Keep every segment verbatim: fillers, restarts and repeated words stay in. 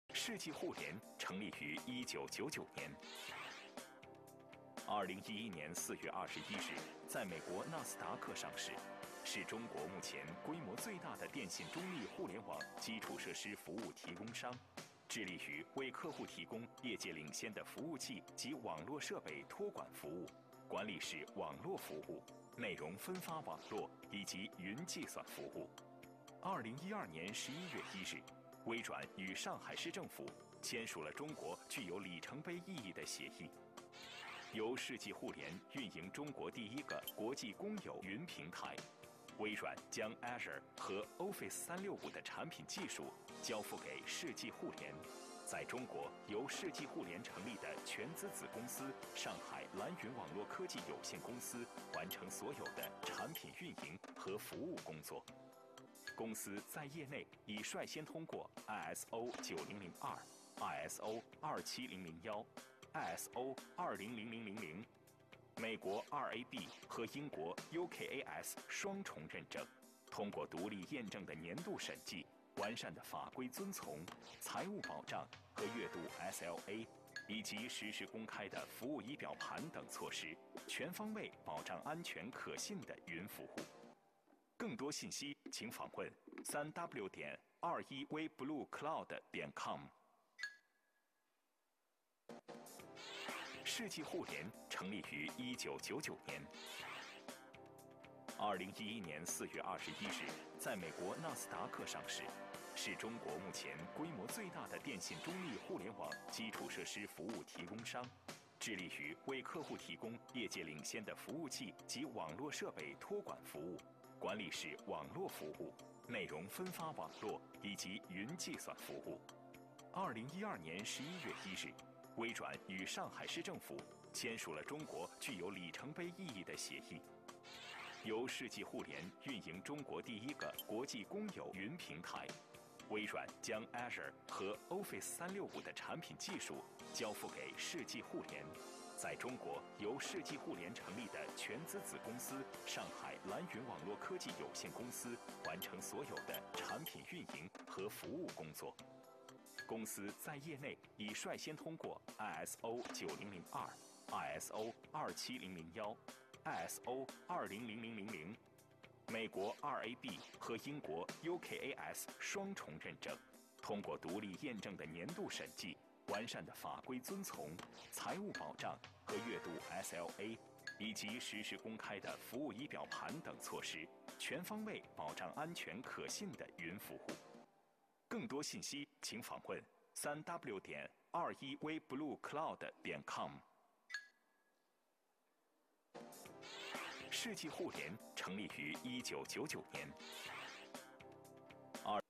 世纪互联成立于一九九九年。二零一一年四月二十一日，在美国纳斯达克上市，是中国目前规模最大的电信中立互联网基础设施服务提供商，致力于为客户提供业界领先的服务器及网络设备托管服务、管理式网络服务、内容分发网络以及云计算服务。二零一二年十一月一日，微软与上海市政府签署了中国具有里程碑意义的协议，由世纪互联运营中国第一个国际公有云平台。微软将 Azure 和 Office 三六五的产品技术交付给世纪互联，在中国由世纪互联成立的全资子公司上海蓝云网络科技有限公司完成所有的产品运营和服务工作。公司在业内已率先通过 I S O 九零零二、I S O 二七零零一、I S O 二零零零零零、美国 R A B 和英国 U K A S 双重认证，通过独立验证的年度审计、完善的法规遵从、财务保障和月度 S L A， 以及实时公开的服务仪表盘等措施，全方位保障安全可信的云服务。更多信息请访问三 w 点二一 v blue cloud 点 com。世纪互联成立于一九九九年。二零一一年四月二十一日，在美国纳斯达克上市，是中国目前规模最大的电信中立互联网基础设施服务提供商，致力于为客户提供业界领先的服务器及网络设备托管服务、管理式网络服务、内容分发网络以及云计算服务。二零一二年十一月一日，微软与上海市政府签署了中国具有里程碑意义的协议，由世纪互联运营中国第一个国际公有云平台。微软将 Azure 和 Office 三六五的产品技术交付给世纪互联，在中国由世纪互联成立的全资子公司上海蓝云网络科技有限公司完成所有的产品运营和服务工作。公司在业内已率先通过 I S O 九零零二、I S O 二七零零一、I S O 二零零零零零、美国 R A B 和英国 U K A S 双重认证，通过独立验证的年度审计、完善的法规遵从、财务保障和月度 S L A， 以及实时公开的服务仪表盘等措施，全方位保障安全可信的云服务。更多信息请访问三 w 点二一 v blue cloud 点 com。世纪互联成立于一九九九年。二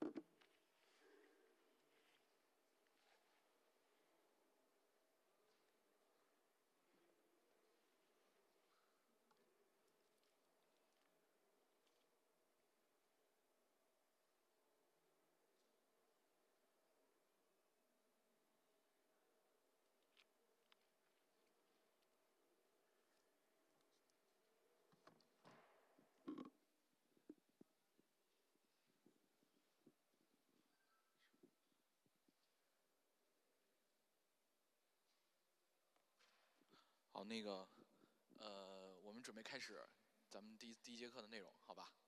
好，那个，呃，我们准备开始咱们第一第一节课的内容，好吧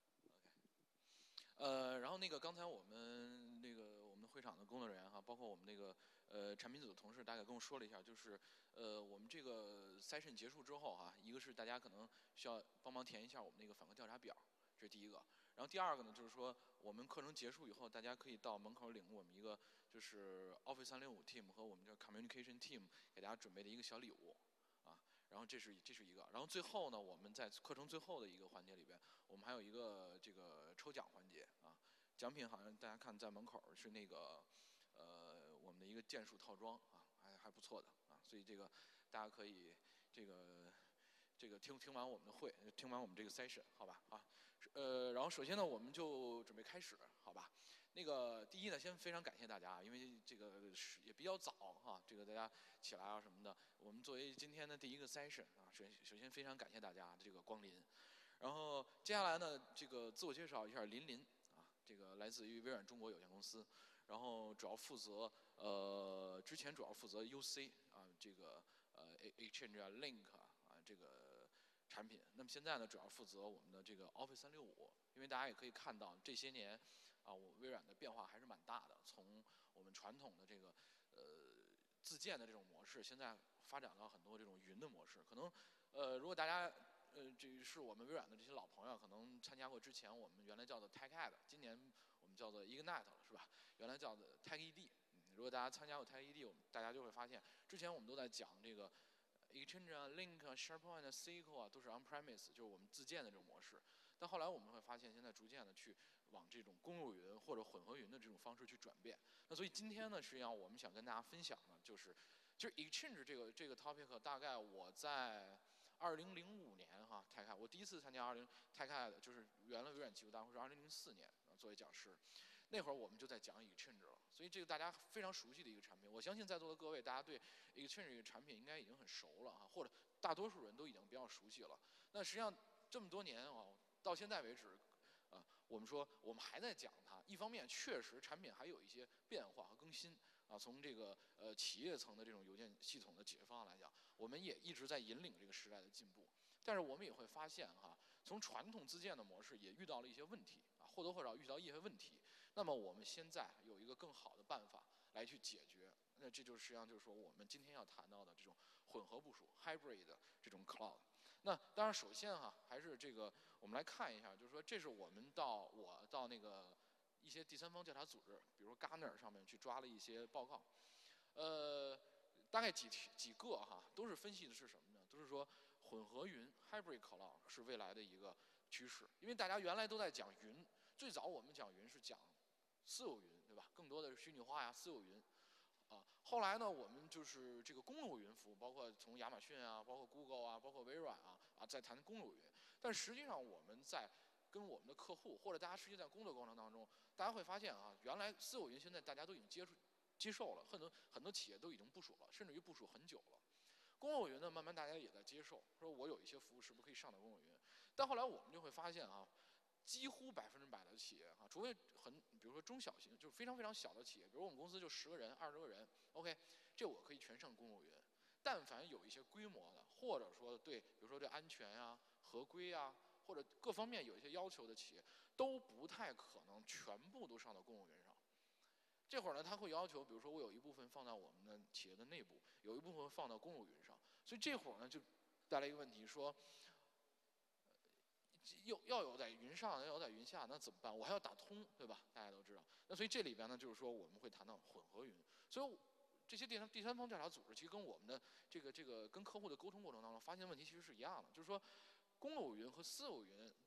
？OK。呃，然后那个刚才我们那个我们的会场的工作人员哈，包括我们那个呃产品组的同事，大概跟我说了一下，就是呃我们这个 session 结束之后哈，一个是大家可能需要帮忙填一下我们那个反馈调查表，这是第一个。然后第二个呢，就是说我们课程结束以后，大家可以到门口领我们一个就是 Office 三六五 team 和我们这 Communication team 给大家准备的一个小礼物。啊，然后这是这是一个，然后最后呢，我们在课程最后的一个环节里边，我们还有一个这个抽奖环节啊，奖品好像大家看在门口是那个呃我们的一个剑术套装啊，还还不错的啊，所以这个大家可以这个这个听听完我们的会，听完我们这个 session 好吧啊，呃，然后首先呢，我们就准备开始，好吧？那个第一呢，先非常感谢大家，因为这个是也比较早哈，这个大家起来啊什么的。我们作为今天的第一个 session 啊，首先首先非常感谢大家这个光临。然后接下来呢，这个自我介绍一下，林林啊，这个来自于微软中国有限公司，然后主要负责呃之前主要负责 U C 啊这个呃 Exchange 啊 Link 啊这个产品。那么现在呢，主要负责我们的这个 Office 三六五，因为大家也可以看到这些年。啊，我微软的变化还是蛮大的。从我们传统的这个呃自建的这种模式，现在发展到很多这种云的模式。可能呃，如果大家呃这是我们微软的这些老朋友，可能参加过之前我们原来叫做 TechEd， 今年我们叫做 Ignite 了，是吧？原来叫做 TechED。嗯，如果大家参加过 TechED， 我们大家就会发现，之前我们都在讲这个 Exchange 啊、Link 啊、SharePoint 啊、S Q L 啊，都是 on-premise， 就是我们自建的这种模式。但后来我们会发现，现在逐渐的去往这种公有云或者混合云的这种方式去转变。那所以今天呢，实际上我们想跟大家分享的就是，就是 Exchange 这个这个 topic， 大概我在二零零五年哈 TechEd， 我第一次参加二零 TechEd 就是原来微软技术大会是二零零四年作为讲师，那会儿我们就在讲 Exchange 了，所以这个大家非常熟悉的一个产品。我相信在座的各位，大家对 Exchange 这个产品应该已经很熟了哈，或者大多数人都已经比较熟悉了。那实际上这么多年啊，到现在为止。啊，我们说我们还在讲它，一方面确实产品还有一些变化和更新啊，从这个呃企业层的这种邮件系统的解决方案来讲，我们也一直在引领这个时代的进步。但是我们也会发现哈，从传统自建的模式也遇到了一些问题啊，或多或少遇到一些问题。那么我们现在有一个更好的办法来去解决，那这就实际上就是说我们今天要谈到的这种混合部署 hybrid 的这种 cloud。那当然，首先哈，还是这个我们来看一下，就是说，这是我们到我到那个一些第三方调查组织，比如 Gartner 上面去抓了一些报告，呃，大概几几个哈，都是分析的是什么呢？都是说混合云 hybrid cloud 是未来的一个趋势，因为大家原来都在讲云，最早我们讲云是讲私有云，对吧？更多的是虚拟化呀，私有云。啊，后来呢，我们就是这个公有云服务，包括从亚马逊啊，包括 Google 啊，包括微软啊，啊，在谈公有云。但实际上我们在跟我们的客户或者大家实际在工作过程当中，大家会发现啊，原来私有云现在大家都已经接触接受了，很多很多企业都已经部署了，甚至于部署很久了。公有云呢，慢慢大家也在接受，说我有一些服务是不是可以上到公有云？但后来我们就会发现啊。几乎百分之百的企业哈，除非很，比如说中小型，就是非常非常小的企业，比如我们公司就十个人、二十个人 ，OK， 这我可以全上公有云。但凡有一些规模的，或者说对，比如说对安全呀、合规呀，或者各方面有一些要求的企业，都不太可能全部都上到公有云上。这会儿呢，他会要求，比如说我有一部分放到我们的企业的内部，有一部分放到公有云上，所以这会儿呢就带来一个问题，说。要要有在云上，要有在云下，那怎么办？我还要打通，对吧？大家都知道。那所以这里边呢，就是说我们会谈到混合云。所以这些第三第三方调查组织，其实跟我们的这个这个跟客户的沟通过程当中，发现问题其实是一样的，就是说公有云和私有云都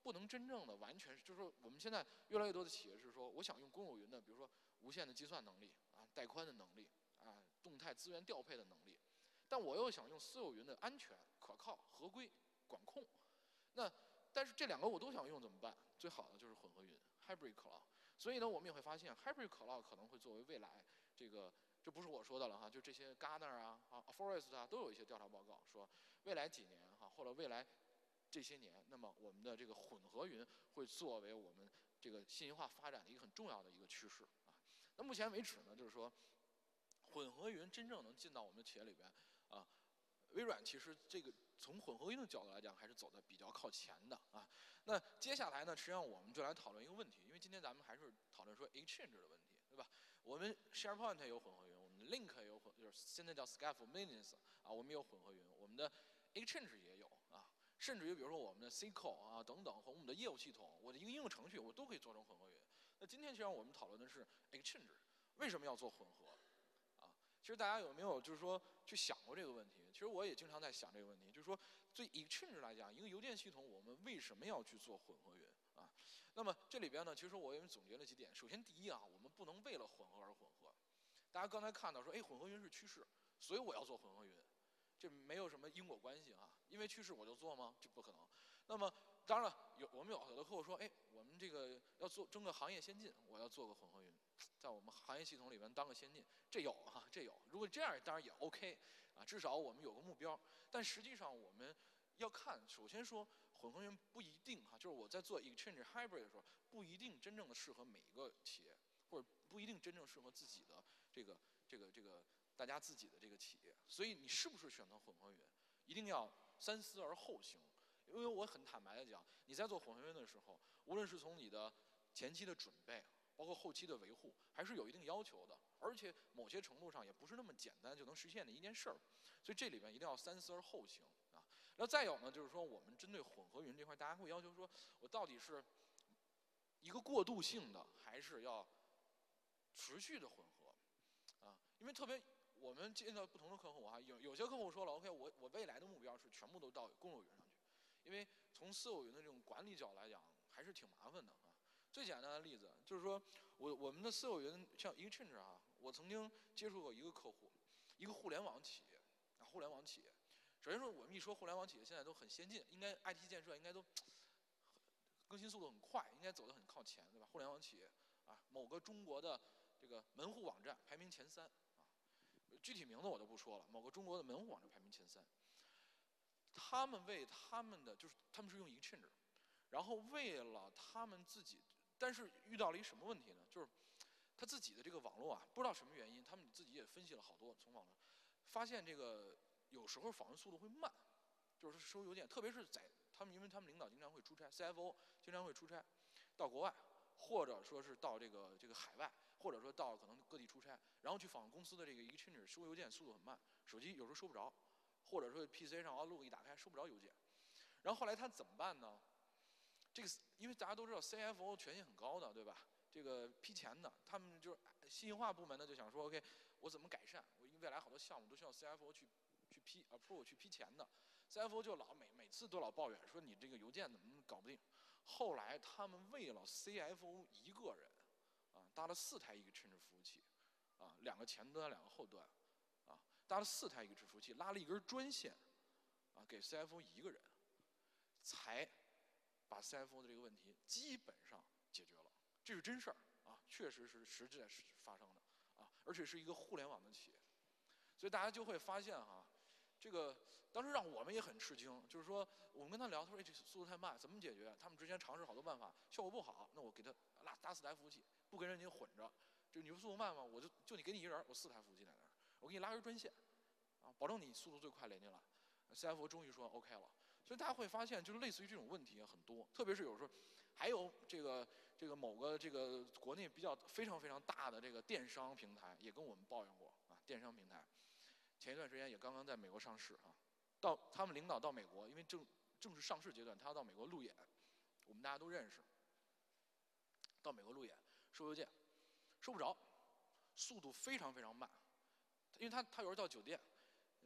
不能真正的完全，就是说我们现在越来越多的企业是说，我想用公有云的，比如说无线的计算能力啊、带宽的能力啊、动态资源调配的能力，但我又想用私有云的安全、可靠、合规、管控。那但是这两个我都想用怎么办？最好的就是混合云 （hybrid cloud）。所以呢，我们也会发现 hybrid cloud 可能会作为未来这个，这不是我说的了哈，就这些 Gartner 啊、啊 Forrest 啊都有一些调查报告说，未来几年哈，或者未来这些年，那么我们的这个混合云会作为我们这个信息化发展的一个很重要的一个趋势啊。那目前为止呢，就是说混合云真正能进到我们的企业里边啊，微软其实这个从混合云的角度来讲，还是走的比较靠前的啊。那接下来呢，实际上我们就来讨论一个问题，因为今天咱们还是讨论说 Exchange 的问题，对吧？我们 SharePoint 也有混合云，我们 Link 也有混，就是现在叫 Scaffold Maintenance 啊，我们也有混合云，我们的 Exchange 也有啊，甚至于比如说我们的 C C O 啊等等和我们的业务系统，我的一个应用程序我都可以做成混合云。那今天实际上我们讨论的是 Exchange 为什么要做混合？其实大家有没有就是说去想过这个问题？其实我也经常在想这个问题，就是说对 Exchange 来讲，一个邮件系统我们为什么要去做混合云啊？那么这里边呢，其实我也总结了几点。首先第一啊，我们不能为了混合而混合。大家刚才看到说，哎，混合云是趋势，所以我要做混合云，这没有什么因果关系啊。因为趋势我就做吗？这不可能。那么当然了，有我们有有的客户说，哎，我们这个要做争个行业先进，我要做个混合云。在我们行业系统里面当个先进，这有哈、啊，这有。如果这样当然也 OK 啊，至少我们有个目标。但实际上我们要看，首先说混合云不一定哈、啊，就是我在做 Exchange Hybrid 的时候，不一定真正的适合每一个企业，或者不一定真正适合自己的这个这个这个大家自己的这个企业。所以你是不是选择混合云，一定要三思而后行。因为我很坦白的讲，你在做混合云的时候，无论是从你的前期的准备，包括后期的维护，还是有一定要求的，而且某些程度上也不是那么简单就能实现的一件事儿，所以这里面一定要三思而后行啊。然后再有呢，就是说我们针对混合云这块，大家会要求说，我到底是一个过渡性的，还是要持续的混合啊？因为特别我们见到不同的客户啊，有有些客户说了 ，OK， 我我未来的目标是全部都到公有云上去，因为从私有云的这种管理角来讲，还是挺麻烦的啊。最简单的例子就是说，我我们的私有云像 Exchange 啊，我曾经接触过一个客户，一个互联网企业啊，互联网企业。首先说，我们一说互联网企业，现在都很先进，应该 I T 建设应该都更新速度很快，应该走得很靠前，对吧？互联网企业啊，某个中国的这个门户网站排名前三啊，具体名字我就不说了，某个中国的门户网站排名前三。他们为他们的就是他们是用 Exchange， 然后为了他们自己。但是遇到了一什么问题呢？就是他自己的这个网络啊，不知道什么原因，他们自己也分析了好多，从网络发现这个有时候访问速度会慢，就是收邮件，特别是在他们，因为他们领导经常会出差 ，C F O 经常会出差到国外，或者说是到这个这个海外，或者说到可能各地出差，然后去访问公司的这个 Exchange 收邮件速度很慢，手机有时候收不着，或者说 P C 上 Outlook 一打开收不着邮件，然后后来他怎么办呢？这个因为大家都知道 C F O 权限很高的，对吧？这个批钱的，他们就是信息化部门的就想说 ，OK， 我怎么改善？我因为未来好多项目都需要 C F O 去去批 approve 去批钱的 ，C F O 就老每每次都老抱怨说你这个邮件怎么搞不定。后来他们为了 C F O 一个人，啊，搭了四台 Exchange 服务器，啊，两个前端两个后端，啊，搭了四台 Exchange 服务器，拉了一根专线，啊，给 C F O 一个人，才把 C F O 的这个问题基本上解决了，这是真事儿啊，确实是实际是发生的啊，而且是一个互联网的企业，所以大家就会发现哈、啊，这个当时让我们也很吃惊，就是说我们跟他聊，他说、哎、这速度太慢，怎么解决？他们之前尝试好多办法，效果不好，那我给他拉搭四台服务器，不跟人家混着，就你说速度慢吗？我就就你给你一人，我四台服务器在那儿，我给你拉根专线，啊，保证你速度最快连进来。C F O 终于说 OK 了。所以大家会发现，就是类似于这种问题很多，特别是有时候，还有这个这个某个这个国内比较非常非常大的这个电商平台也跟我们抱怨过啊，电商平台前一段时间也刚刚在美国上市啊，到他们领导到美国，因为正正是上市阶段，他要到美国路演，我们大家都认识，到美国路演收邮件收不着，速度非常非常慢，因为他他有时候到酒店。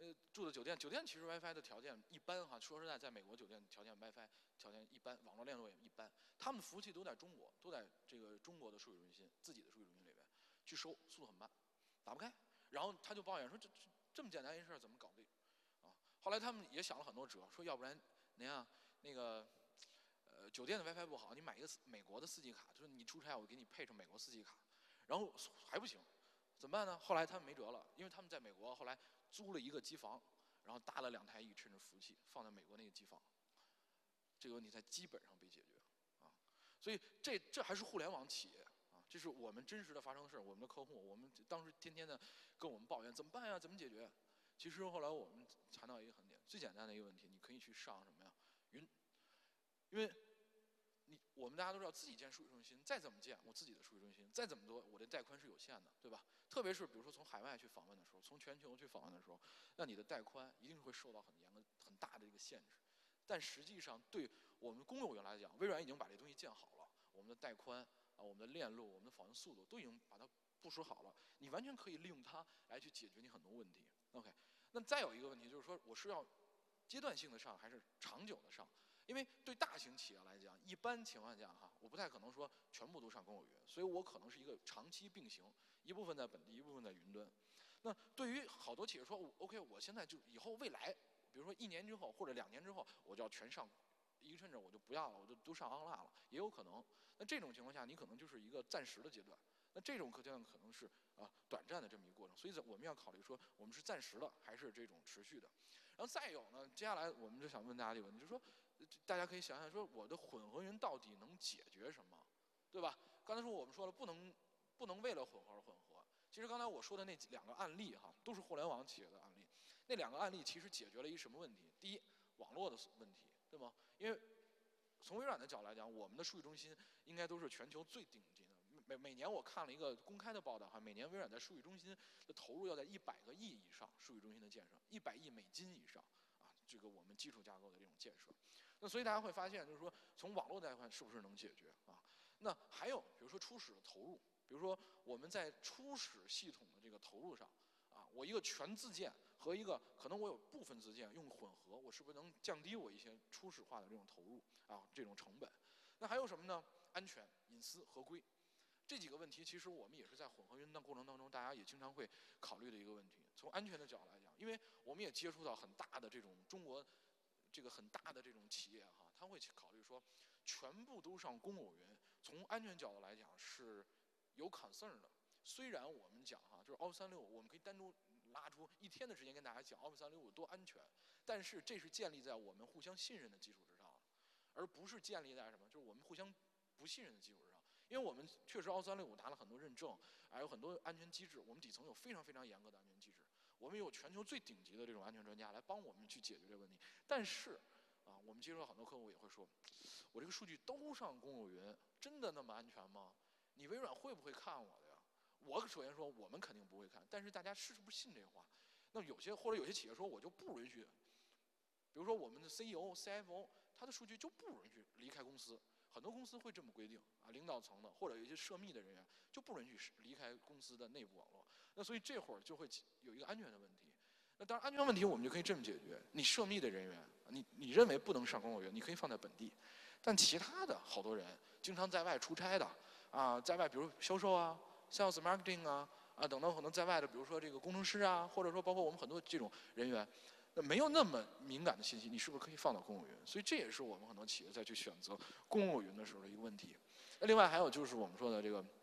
呃住的酒店，酒店其实 WiFi 的条件一般哈，说实在，在美国酒店条件 WiFi 条件一般，网络链路也一般，他们的服务器都在中国，都在这个中国的数据中心自己的数据中心里边去收，速度很慢，打不开。然后他就抱怨说这这这么简单一事怎么搞定啊？后来他们也想了很多辙，说要不然您啊那个。呃，酒店的 WiFi 不好，你买一个美国的四 G 卡，就是你出差我给你配上美国四 G 卡，然后还不行，怎么办呢？后来他们没辙了，因为他们在美国后来租了一个机房，然后搭了两台E Trinity服务器放在美国那个机房，这个问题才基本上被解决啊。所以这这还是互联网企业啊，这是我们真实的发生的事，我们的客户，我们当时天天的跟我们抱怨怎么办呀？怎么解决？其实后来我们谈到一个很点，最简单的一个问题，你可以去上什么呀？云，因为。你我们大家都知道，自己建数据中心，再怎么建我自己的数据中心，再怎么多，我的带宽是有限的，对吧？特别是比如说从海外去访问的时候，从全球去访问的时候，那你的带宽一定会受到很严格、很大的一个限制。但实际上，对我们公有云来讲，微软已经把这东西建好了，我们的带宽啊、我们的链路、我们的访问速度都已经把它部署好了，你完全可以利用它来去解决你很多问题。OK， 那再有一个问题就是说，我是要阶段性的上还是长久的上？因为对大型企业来讲，一般情况下哈，我不太可能说全部都上公有云，所以我可能是一个长期并行，一部分在本地，一部分在云端。那对于好多企业说 ，OK， 我现在就以后未来，比如说一年之后或者两年之后，我就要全上，一个甚至我就不要了，我就都上 online 了，也有可能。那这种情况下，你可能就是一个暂时的阶段。那这种阶段可能是啊短暂的这么一个过程，所以我们要考虑说，我们是暂时的还是这种持续的。然后再有呢，接下来我们就想问大家这个问题，就是说。大家可以想想说，我的混合云到底能解决什么，对吧？刚才说我们说了，不能不能为了混合而混合。其实刚才我说的那两个案例哈，都是互联网企业的案例。那两个案例其实解决了一什么问题？第一，网络的问题，对吗？因为从微软的角度来讲，我们的数据中心应该都是全球最顶级的。每每年我看了一个公开的报道哈，每年微软在数据中心的投入要在一百个亿以上，数据中心的建设，一百亿美金以上啊，这个我们基础架构的这种建设。那所以大家会发现，就是说从网络带宽是不是能解决啊？那还有比如说初始的投入，比如说我们在初始系统的这个投入上，啊，我一个全自建和一个可能我有部分自建用混合，我是不是能降低我一些初始化的这种投入啊这种成本？那还有什么呢？安全、隐私、合规。这几个问题，其实我们也是在混合云的过程当中，大家也经常会考虑的一个问题。从安全的角度来讲，因为我们也接触到很大的这种中国。这个很大的这种企业哈，他会考虑说，全部都上公有云，从安全角度来讲是有 concern 的。虽然我们讲哈，就是 Office 三六五，我们可以单独拉出一天的时间跟大家讲 Office 三六五多安全，但是这是建立在我们互相信任的基础之上，而不是建立在什么，就是我们互相不信任的基础之上。因为我们确实 Office 三六五拿了很多认证，还有很多安全机制，我们底层有非常非常严格的安全机制。我们有全球最顶级的这种安全专家来帮我们去解决这个问题，但是，啊，我们接触到很多客户也会说，我这个数据都上公有云，真的那么安全吗？你微软会不会看我的呀？我首先说，我们肯定不会看，但是大家是不是信这话？那有些或者有些企业说，我就不允许，比如说我们的 C E O、C F O， 他的数据就不允许离开公司。很多公司会这么规定啊，领导层的或者有一些涉密的人员就不允许离开公司的内部网络。那所以这会儿就会有一个安全的问题。那当然，安全问题我们就可以这么解决：你涉密的人员，你你认为不能上公有云，你可以放在本地。但其他的好多人经常在外出差的啊，在外比如销售啊、sales marketing 啊啊等等，可能在外的，比如说这个工程师啊，或者说包括我们很多这种人员。那没有那么敏感的信息，你是不是可以放到公有云？所以这也是我们很多企业再去选择公有云的时候的一个问题。那另外还有就是我们说的这个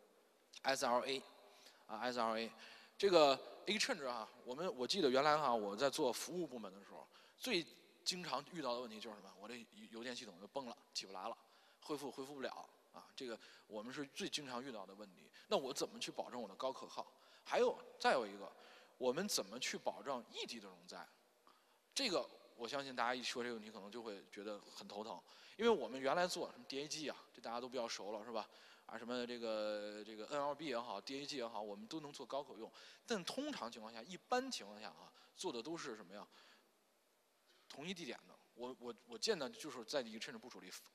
S L A， 啊 S L A， 这个 Exchange 啊，我们我记得原来哈我在做服务部门的时候，最经常遇到的问题就是什么？我这邮件系统就崩了，起不来了，恢复恢复不了啊。这个我们是最经常遇到的问题。那我怎么去保证我的高可靠？还有再有一个，我们怎么去保证异地的容载？这个我相信大家一说这个问题，可能就会觉得很头疼，因为我们原来做什么 D A G 啊，这大家都比较熟了，是吧？啊，什么这个这个 N L B 也好 ，D A G 也好，我们都能做高可用。但通常情况下，一般情况下啊，做的都是什么呀？同一地点的。我我我见的就是在一个甚至部署里，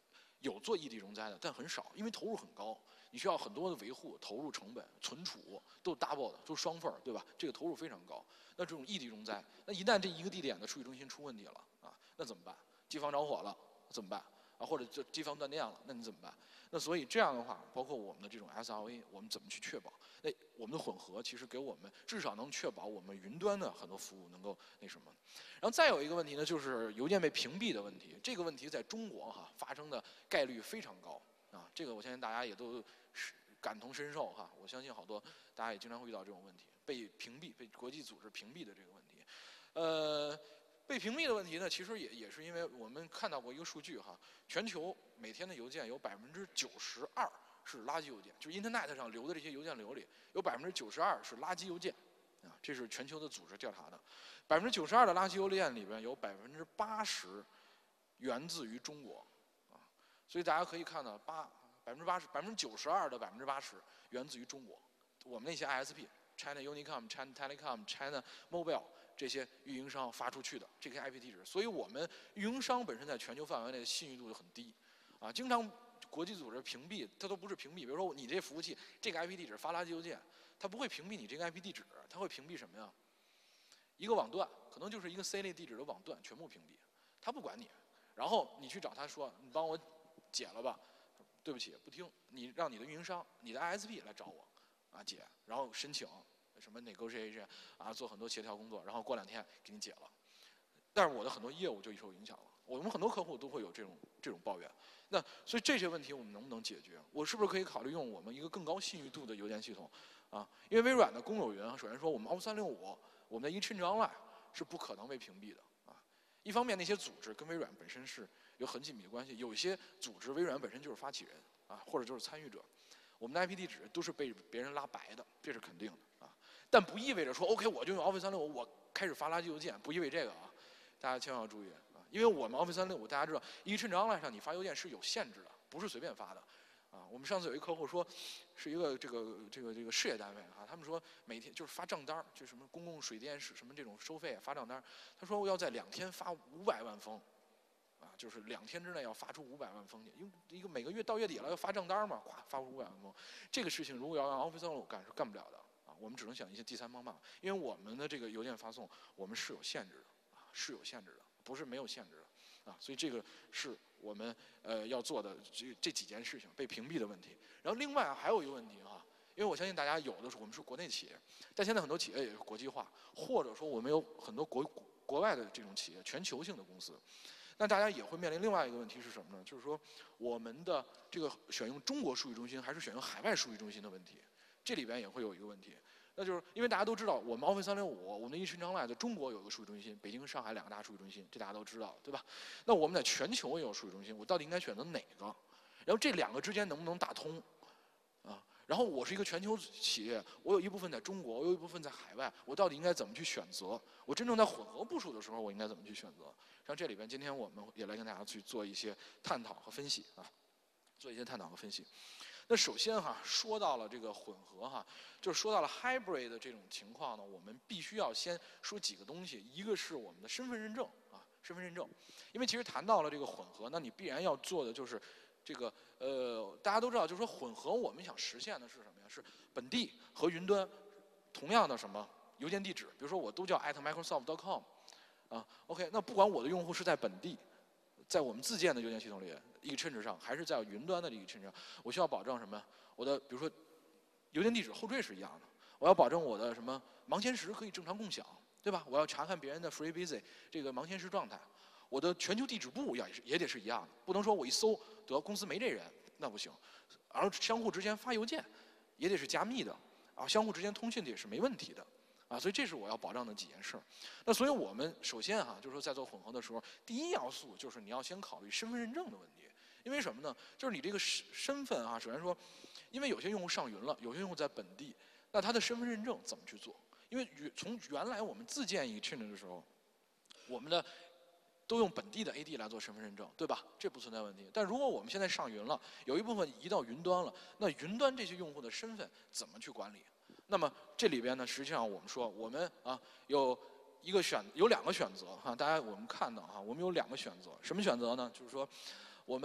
有做异地容灾的，但很少，因为投入很高，你需要很多的维护、投入成本、存储都 double 的，都是双份儿，对吧？这个投入非常高。那这种异地容灾，那一旦这一个地点的数据中心出问题了啊，那怎么办？机房着火了怎么办？啊，或者这机房断电了，那你怎么办？那所以这样的话，包括我们的这种 S L A， 我们怎么去确保？那我们的混合其实给我们至少能确保我们云端的很多服务能够那什么。然后再有一个问题呢，就是邮件被屏蔽的问题。这个问题在中国哈发生的概率非常高啊，这个我相信大家也都是感同身受哈。我相信好多大家也经常会遇到这种问题，被屏蔽、被国际组织屏蔽的这个问题。呃，被屏蔽的问题呢，其实也也是因为我们看到过一个数据哈，全球每天的邮件有百分之九十二是垃圾邮件，就是 Internet 上流的这些邮件流里，有百分之九十二是垃圾邮件，啊，这是全球的组织调查的。百分之九十二的垃圾邮件里边有百分之八十源自于中国，啊，所以大家可以看到八百分之八十百分之九十二的百分之八十源自于中国。我们那些 I S P。China Unicom、China Telecom、China Mobile 这些运营商发出去的这个 I P 地址，所以我们运营商本身在全球范围内的信誉度就很低，啊，经常国际组织屏蔽，它都不是屏蔽，比如说你这服务器这个 I P 地址发垃圾邮件，它不会屏蔽你这个 I P 地址，它会屏蔽什么呀？一个网段，可能就是一个 C 类地址的网段全部屏蔽，它不管你，然后你去找他说，你帮我解了吧，对不起，不听，你让你的运营商、你的 I S P 来找我。啊，解，然后申请什么 negotiation 啊，做很多协调工作，然后过两天给你解了。但是我的很多业务就受影响了，我们很多客户都会有这种这种抱怨。那所以这些问题我们能不能解决？我是不是可以考虑用我们一个更高信誉度的邮件系统？啊，因为微软的公有云，首先说我们 Office 三六五，我们的 eChange Online 是不可能被屏蔽的啊。一方面那些组织跟微软本身是有很紧密的关系，有一些组织微软本身就是发起人啊，或者就是参与者。我们的 I P 地址都是被别人拉白的，这是肯定的啊。但不意味着说 OK 我就用 Office 三六五，我开始发垃圾邮件，不意味这个啊。大家千万要注意啊，因为我们 Office 三六五大家知道，eChange Online 上你发邮件是有限制的，不是随便发的啊。我们上次有一客户说，是一个这个这个这个事业单位啊，他们说每天就是发账单，就什么公共水电是什么这种收费发账单，他说我要在两天发五百万封。啊，就是两天之内要发出五百万封去，因为一个每个月到月底了要发账单嘛，咵发出五百万封，这个事情如果要让 Office 三六五干是干不了的啊，我们只能想一些第三方办法，因为我们的这个邮件发送我们是有限制的啊，是有限制的，不是没有限制的啊，所以这个是我们呃要做的这这几件事情被屏蔽的问题。然后另外还有一个问题哈、啊，因为我相信大家有的时候我们是国内企业，但现在很多企业也是国际化，或者说我们有很多国国外的这种企业，全球性的公司。那大家也会面临另外一个问题是什么呢？就是说，我们的这个选用中国数据中心还是选用海外数据中心的问题，这里边也会有一个问题。那就是因为大家都知道，我们 Office 三六五，我们的eChange Online在中国有一个数据中心，北京、上海两个大数据中心，这大家都知道，对吧？那我们在全球也有数据中心，我到底应该选择哪个？然后这两个之间能不能打通？啊？然后我是一个全球企业，我有一部分在中国，我有一部分在海外，我到底应该怎么去选择？我真正在混合部署的时候，我应该怎么去选择？像这里边，今天我们也来跟大家去做一些探讨和分析啊，做一些探讨和分析。那首先哈，说到了这个混合哈，就是说到了 hybrid 的这种情况呢，我们必须要先说几个东西，一个是我们的身份认证啊，身份认证，因为其实谈到了这个混合，那你必然要做的就是这个呃，大家都知道，就是说混合我们想实现的是什么呀？是本地和云端同样的什么邮件地址，比如说我都叫 at microsoft dot com。啊 ，OK， 那不管我的用户是在本地，在我们自建的邮件系统里 eChange 上，还是在云端的 eChange 上，我需要保证什么？我的比如说邮件地址后缀是一样的，我要保证我的什么忙前时可以正常共享，对吧？我要查看别人的 FreeBusy 这个忙前时状态，我的全球地址部也也得是一样的，不能说我一搜得公司没这人，那不行。而相互之间发邮件也得是加密的，啊，相互之间通讯的也是没问题的。啊，所以这是我要保障的几件事。那所以我们首先哈、啊，就是说在做混合的时候，第一要素就是你要先考虑身份认证的问题。因为什么呢？就是你这个身身份啊，首先说，因为有些用户上云了，有些用户在本地，那他的身份认证怎么去做？因为从原来我们自建eChange的时候，我们的都用本地的 A D 来做身份认证，对吧？这不存在问题。但如果我们现在上云了，有一部分移到云端了，那云端这些用户的身份怎么去管理？那么这里边呢，实际上我们说，我们啊有一个选，有两个选择哈、啊。大家我们看到哈、啊，我们有两个选择，什么选择呢？就是说，我们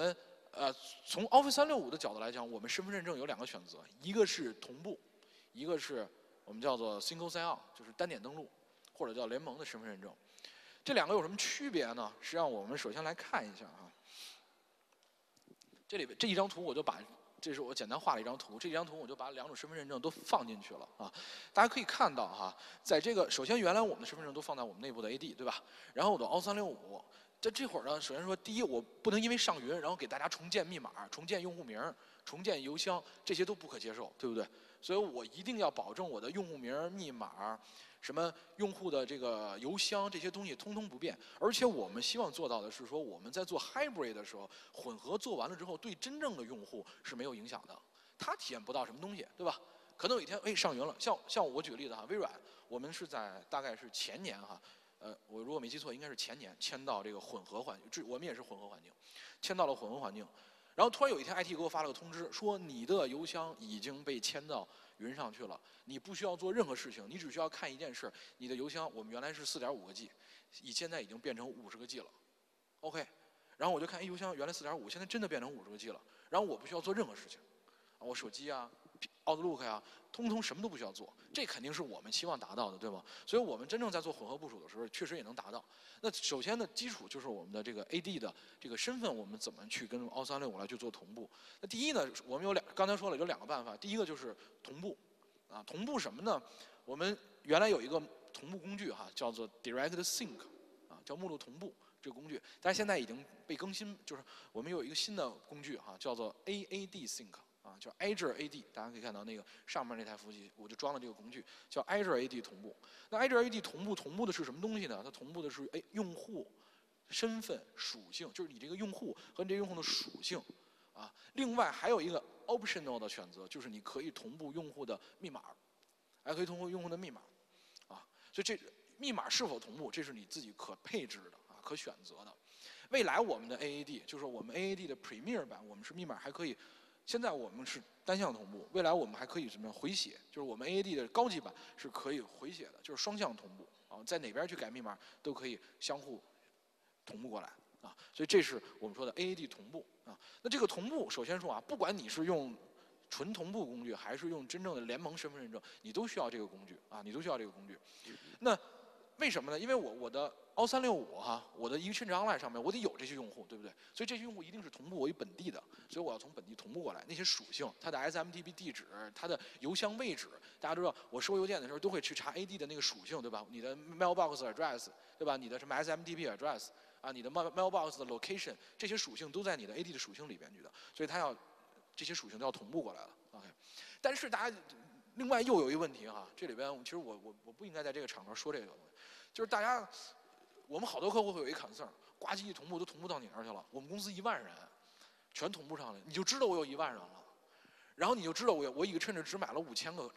呃，从 Office 三六五的角度来讲，我们身份认证有两个选择，一个是同步，一个是我们叫做 Single Sign-On， 就是单点登录，或者叫联盟的身份认证。这两个有什么区别呢？实际上，我们首先来看一下啊，这里这一张图我就把。这是我简单画了一张图，这张图我就把两种身份认证都放进去了啊。大家可以看到哈，在这个首先原来我们的身份证都放在我们内部的 A D 对吧？然后我的 Office 三六五，在这会儿呢，首先说第一，我不能因为上云，然后给大家重建密码、重建用户名、重建邮箱，这些都不可接受，对不对？所以我一定要保证我的用户名、密码。什么用户的这个邮箱这些东西通通不变，而且我们希望做到的是说，我们在做 hybrid 的时候，混合做完了之后，对真正的用户是没有影响的，他体验不到什么东西，对吧？可能有一天，哎，上云了，像像我举个例子哈，微软，我们是在大概是前年哈，呃，我如果没记错，应该是前年迁到这个混合环境，我们也是混合环境，迁到了混合环境，然后突然有一天 I T 给我发了个通知，说你的邮箱已经被迁到云上去了，你不需要做任何事情，你只需要看一件事，你的邮箱我们原来是 四点五个 G， 以现在已经变成五十个 G 了 ，OK， 然后我就看，哎，邮箱原来 四点五， 现在真的变成五十个 G 了，然后我不需要做任何事情，我手机啊 Outlook 呀、啊，通通什么都不需要做，这肯定是我们期望达到的，对吗？所以我们真正在做混合部署的时候，确实也能达到。那首先的基础就是我们的这个 A D 的这个身份，我们怎么去跟 Office 三六五来去做同步？那第一呢，我们有两，刚才说了有两个办法，第一个就是同步，啊，同步什么呢？我们原来有一个同步工具哈，叫做 Direct Sync， 啊，叫目录同步这个工具，但是现在已经被更新，就是我们有一个新的工具哈，叫做 A A D Sync。啊，叫 Azure A D， 大家可以看到那个上面那台服务器，我就装了这个工具，叫 Azure A D 同步。那 Azure A D 同步同步的是什么东西呢？它同步的是哎用户身份属性，就是你这个用户和你这个用户的属性啊。另外还有一个 optional 的选择，就是你可以同步用户的密码，还可以同步用户的密码啊。所以这密码是否同步，这是你自己可配置的啊，可选择的。未来我们的 A A D 就是我们 A A D 的 Premier 版，我们是密码还可以。现在我们是单向同步，未来我们还可以什么回写？就是我们 A A D 的高级版是可以回写的，就是双向同步啊，在哪边去改密码都可以相互同步过来啊。所以这是我们说的 A A D 同步啊。那这个同步，首先说啊，不管你是用纯同步工具，还是用真正的联盟身份认证，你都需要这个工具啊，你都需要这个工具。那为什么呢？因为我我的 Office 三六五哈，我的 Exchange Online 上面我得有这些用户，对不对？所以这些用户一定是同步为本地的，所以我要从本地同步过来。那些属性，它的 S M T P 地址，它的邮箱位置，大家都知道，我收邮件的时候都会去查 A D 的那个属性，对吧？你的 mailbox address， 对吧？你的什么 S M T P address 啊，你的 mailbox 的 location， 这些属性都在你的 A D 的属性里边去的，所以它要这些属性都要同步过来了。OK， 但是大家另外又有一个问题哈，这里边其实我我我不应该在这个场合说这个东西。就是大家，我们好多客户会有一 concern， 呱唧一同步都同步到你那儿去了。我们公司一万人，全同步上来，你就知道我有一万人了，然后你就知道我我一个甚至只买了五千个，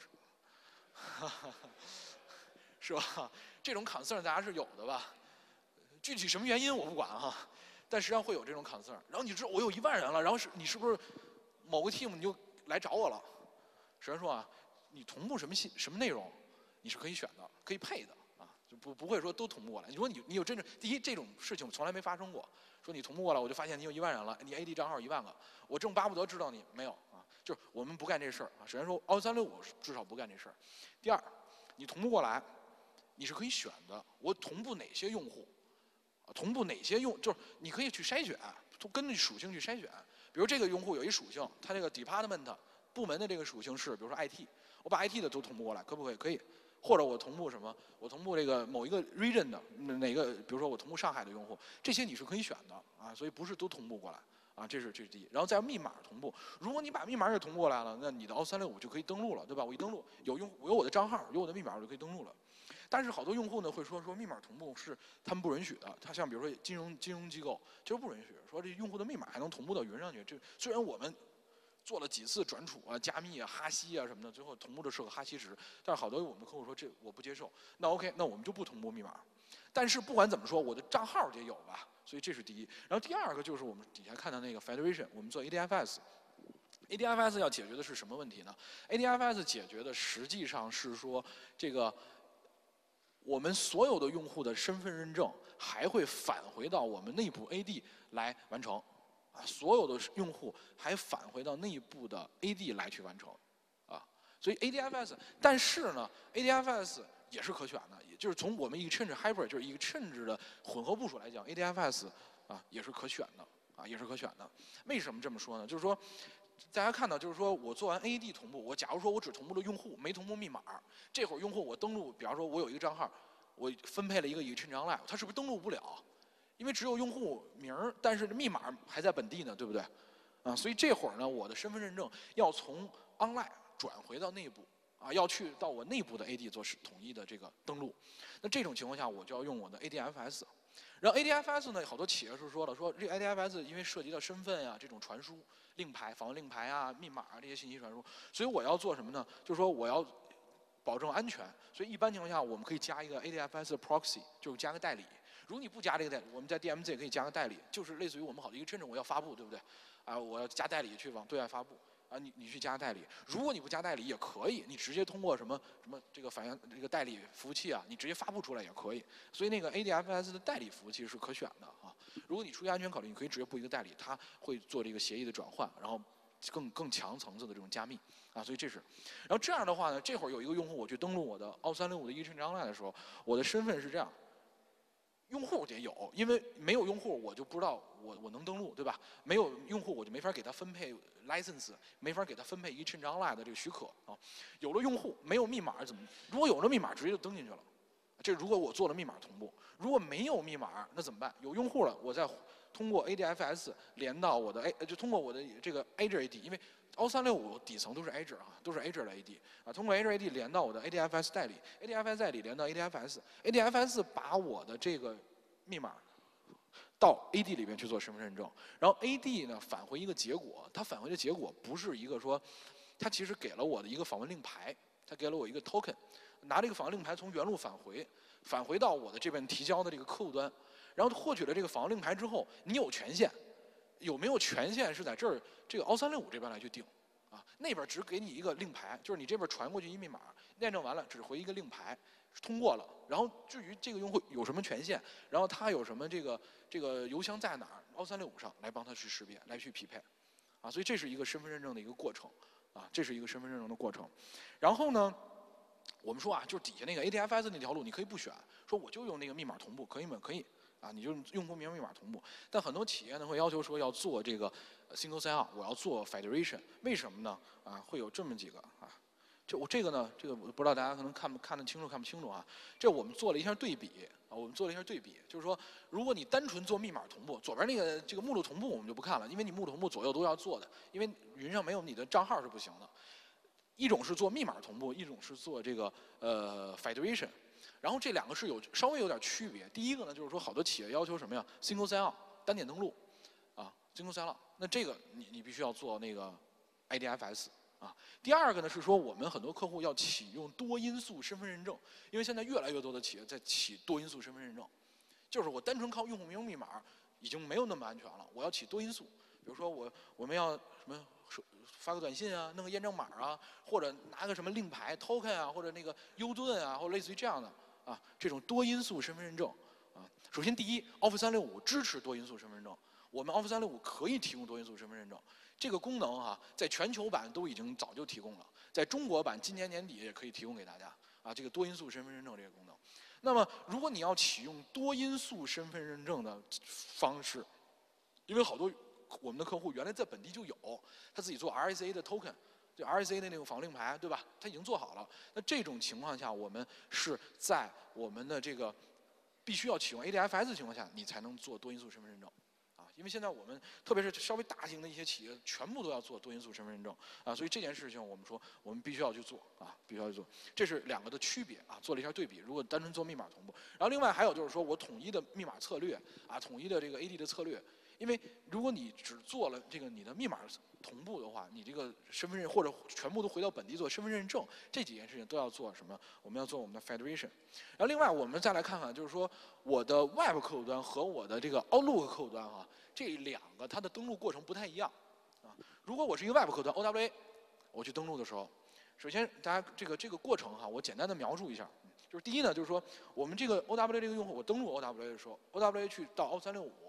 是吧？这种 concern 大家是有的吧？具体什么原因我不管哈，但实际上会有这种 concern。然后你知道我有一万人了，然后是你是不是某个 team 你就来找我了？首先说啊，你同步什么信什么内容，你是可以选的，可以配的。就不不会说都同步过来。你说你你有真正第一这种事情从来没发生过，说你同步过来，我就发现你有一万人了，你 A D 账号一万个，我正巴不得知道你没有啊，就是我们不干这事儿啊。首先说 Office 三六五至少不干这事儿。第二，你同步过来，你是可以选的，我同步哪些用户，同步哪些用，就是你可以去筛选，根据属性去筛选。比如这个用户有一属性，它这个 department 部门的这个属性是，比如说 I T， 我把 I T 的都同步过来，可不可以？可以。或者我同步什么？我同步这个某一个 region 的哪个，比如说我同步上海的用户，这些你是可以选的啊，所以不是都同步过来啊，这是这是第一。然后再密码同步，如果你把密码也同步过来了，那你的 Office 三六五就可以登录了，对吧？我一登录有用有我的账号，有我的密码，我就可以登录了。但是好多用户呢会说说密码同步是他们不允许的，他像比如说金融金融机构就是不允许，说这用户的密码还能同步到云上去，这虽然我们做了几次转储啊、加密啊、哈希啊什么的，最后同步的是个哈希值。但是好多我们的客户说这我不接受，那 OK， 那我们就不同步密码。但是不管怎么说，我的账号得有吧，所以这是第一。然后第二个就是我们底下看到那个 Federation， 我们做 A D F S。A D F S 要解决的是什么问题呢 ？A D F S 解决的实际上是说，这个我们所有的用户的身份认证还会返回到我们内部 A D 来完成。啊， 所有的用户还返回到内部的 A D 来去完成，啊，所以 A D F S， 但是呢 ，A D F S 也是可选的，也就是从我们 exchange hybrid 就是一个 exchange 的混合部署来讲 ，A D F S 啊也是可选的，啊也是可选的。为什么这么说呢？就是说，大家看到，就是说我做完 A D 同步，我假如说我只同步了用户，没同步密码，这会儿用户我登录，比方说我有一个账号，我分配了一个 exchange online， 它是不是登录不了？因为只有用户名，但是密码还在本地呢，对不对？啊，所以这会儿呢，我的身份认证要从 online 转回到内部，啊，要去到我内部的 A D 做统一的这个登录。那这种情况下，我就要用我的 A D F S。然后 A D F S 呢，好多企业是说了，说这个 A D F S 因为涉及到身份呀、啊、这种传输、令牌、访问令牌啊、密码啊这些信息传输，所以我要做什么呢？就是说我要保证安全，所以一般情况下我们可以加一个 A D F S 的 proxy， 就是加个代理。如果你不加这个代理，我们在 D M Z 可以加个代理，就是类似于我们好的一个真正我要发布，对不对？啊，我要加代理去往对外发布，啊，你你去加代理。如果你不加代理也可以，你直接通过什么什么这个反向这个代理服务器啊，你直接发布出来也可以。所以那个 A D F S 的代理服务器是可选的啊。如果你出于安全考虑，你可以直接布一个代理，它会做这个协议的转换，然后更更强层次的这种加密啊。所以这是，然后这样的话呢，这会儿有一个用户我去登录我的奥三六五的 exchange online 的时候，我的身份是这样。用户得有，因为没有用户我就不知道我我能登录，对吧？没有用户我就没法给他分配 license， 没法给他分配exchange online 的这个许可啊。有了用户没有密码怎么？如果有了密码直接就登进去了，这如果我做了密码同步。如果没有密码那怎么办？有用户了，我再通过 A D F S 连到我的 A， 就通过我的这个 Azure A D， 因为奥三六五底层都是 Azure 啊，都是 Azure 的 A D 啊，通过 Azure A D 连到我的 A D F S 代理 ，A D F S 代理连到 A D F S，A D F S 把我的这个密码到 A D 里边去做身份认证，然后 A D 呢返回一个结果，它返回的结果不是一个说，它其实给了我的一个访问令牌，它给了我一个 token， 拿这个访问令牌从原路返回，返回到我的这边提交的这个客户端，然后获取了这个访问令牌之后，你有权限，有没有权限是在这儿这个奥三六五这边来去定，啊，那边只给你一个令牌，就是你这边传过去一密码，验证完了只回一个令牌。通过了，然后至于这个用户有什么权限，然后他有什么这个这个邮箱在哪儿，奥三六五上来帮他去识别，来去匹配，啊，所以这是一个身份认证的一个过程，啊，这是一个身份认证的过程。然后呢，我们说啊，就是底下那个 A D F S 那条路你可以不选，说我就用那个密码同步，可以吗？可以，啊，你就用户名密码同步。但很多企业呢会要求说要做这个 single sign-on， 我要做 federation， 为什么呢？啊，会有这么几个啊。这我这个呢，这个我不知道大家可能看不看得清楚看不清楚啊。这我们做了一下对比啊，我们做了一下对比，就是说，如果你单纯做密码同步，左边那个这个目录同步我们就不看了，因为你目录同步左右都要做的，因为云上没有你的账号是不行的。一种是做密码同步，一种是做这个呃 federation， 然后这两个是有稍微有点区别。第一个呢，就是说好多企业要求什么呀 ，single sign-on 单点登录，啊 single sign-on， 那这个你你必须要做那个 A D F S。啊，第二个呢是说我们很多客户要启用多因素身份认证，因为现在越来越多的企业在启多因素身份认证，就是我单纯靠用户名密码已经没有那么安全了，我要起多因素，比如说我我们要什么发个短信啊，弄个验证码啊，或者拿个什么令牌 token 啊，或者那个 U 盾啊，或者类似于这样的啊，这种多因素身份认证啊。首先第一 ，Office 三六五支持多因素身份认证，我们 Office 三六五可以提供多因素身份认证。这个功能啊，在全球版都已经早就提供了，在中国版今年年底也可以提供给大家啊。这个多因素身份认证这个功能，那么如果你要启用多因素身份认证的方式，因为好多我们的客户原来在本地就有，他自己做 R S A 的 token， 就 R S A 的那种访令牌，对吧？他已经做好了。那这种情况下，我们是在我们的这个必须要启用 A D F S 的情况下，你才能做多因素身份认证。因为现在我们特别是稍微大型的一些企业，全部都要做多因素身份认证啊，所以这件事情我们说我们必须要去做啊，必须要去做，这是两个的区别啊，做了一下对比。如果单纯做密码同步，然后另外还有就是说我统一的密码策略啊，统一的这个 A D 的策略，因为如果你只做了这个你的密码同步的话，你这个身份认或者全部都回到本地做身份认证，这几件事情都要做什么？我们要做我们的 federation。然后另外我们再来看看，就是说我的 Web 客户端和我的这个 Outlook 客户端啊。这两个它的登录过程不太一样，啊，如果我是一个 Web 客户端 O W A， 我去登录的时候，首先大家这个这个过程哈，我简单的描述一下，就是第一呢，就是说我们这个 O W A 这个用户，我登录 O W A 的时候 ，O W A 去到奥三六五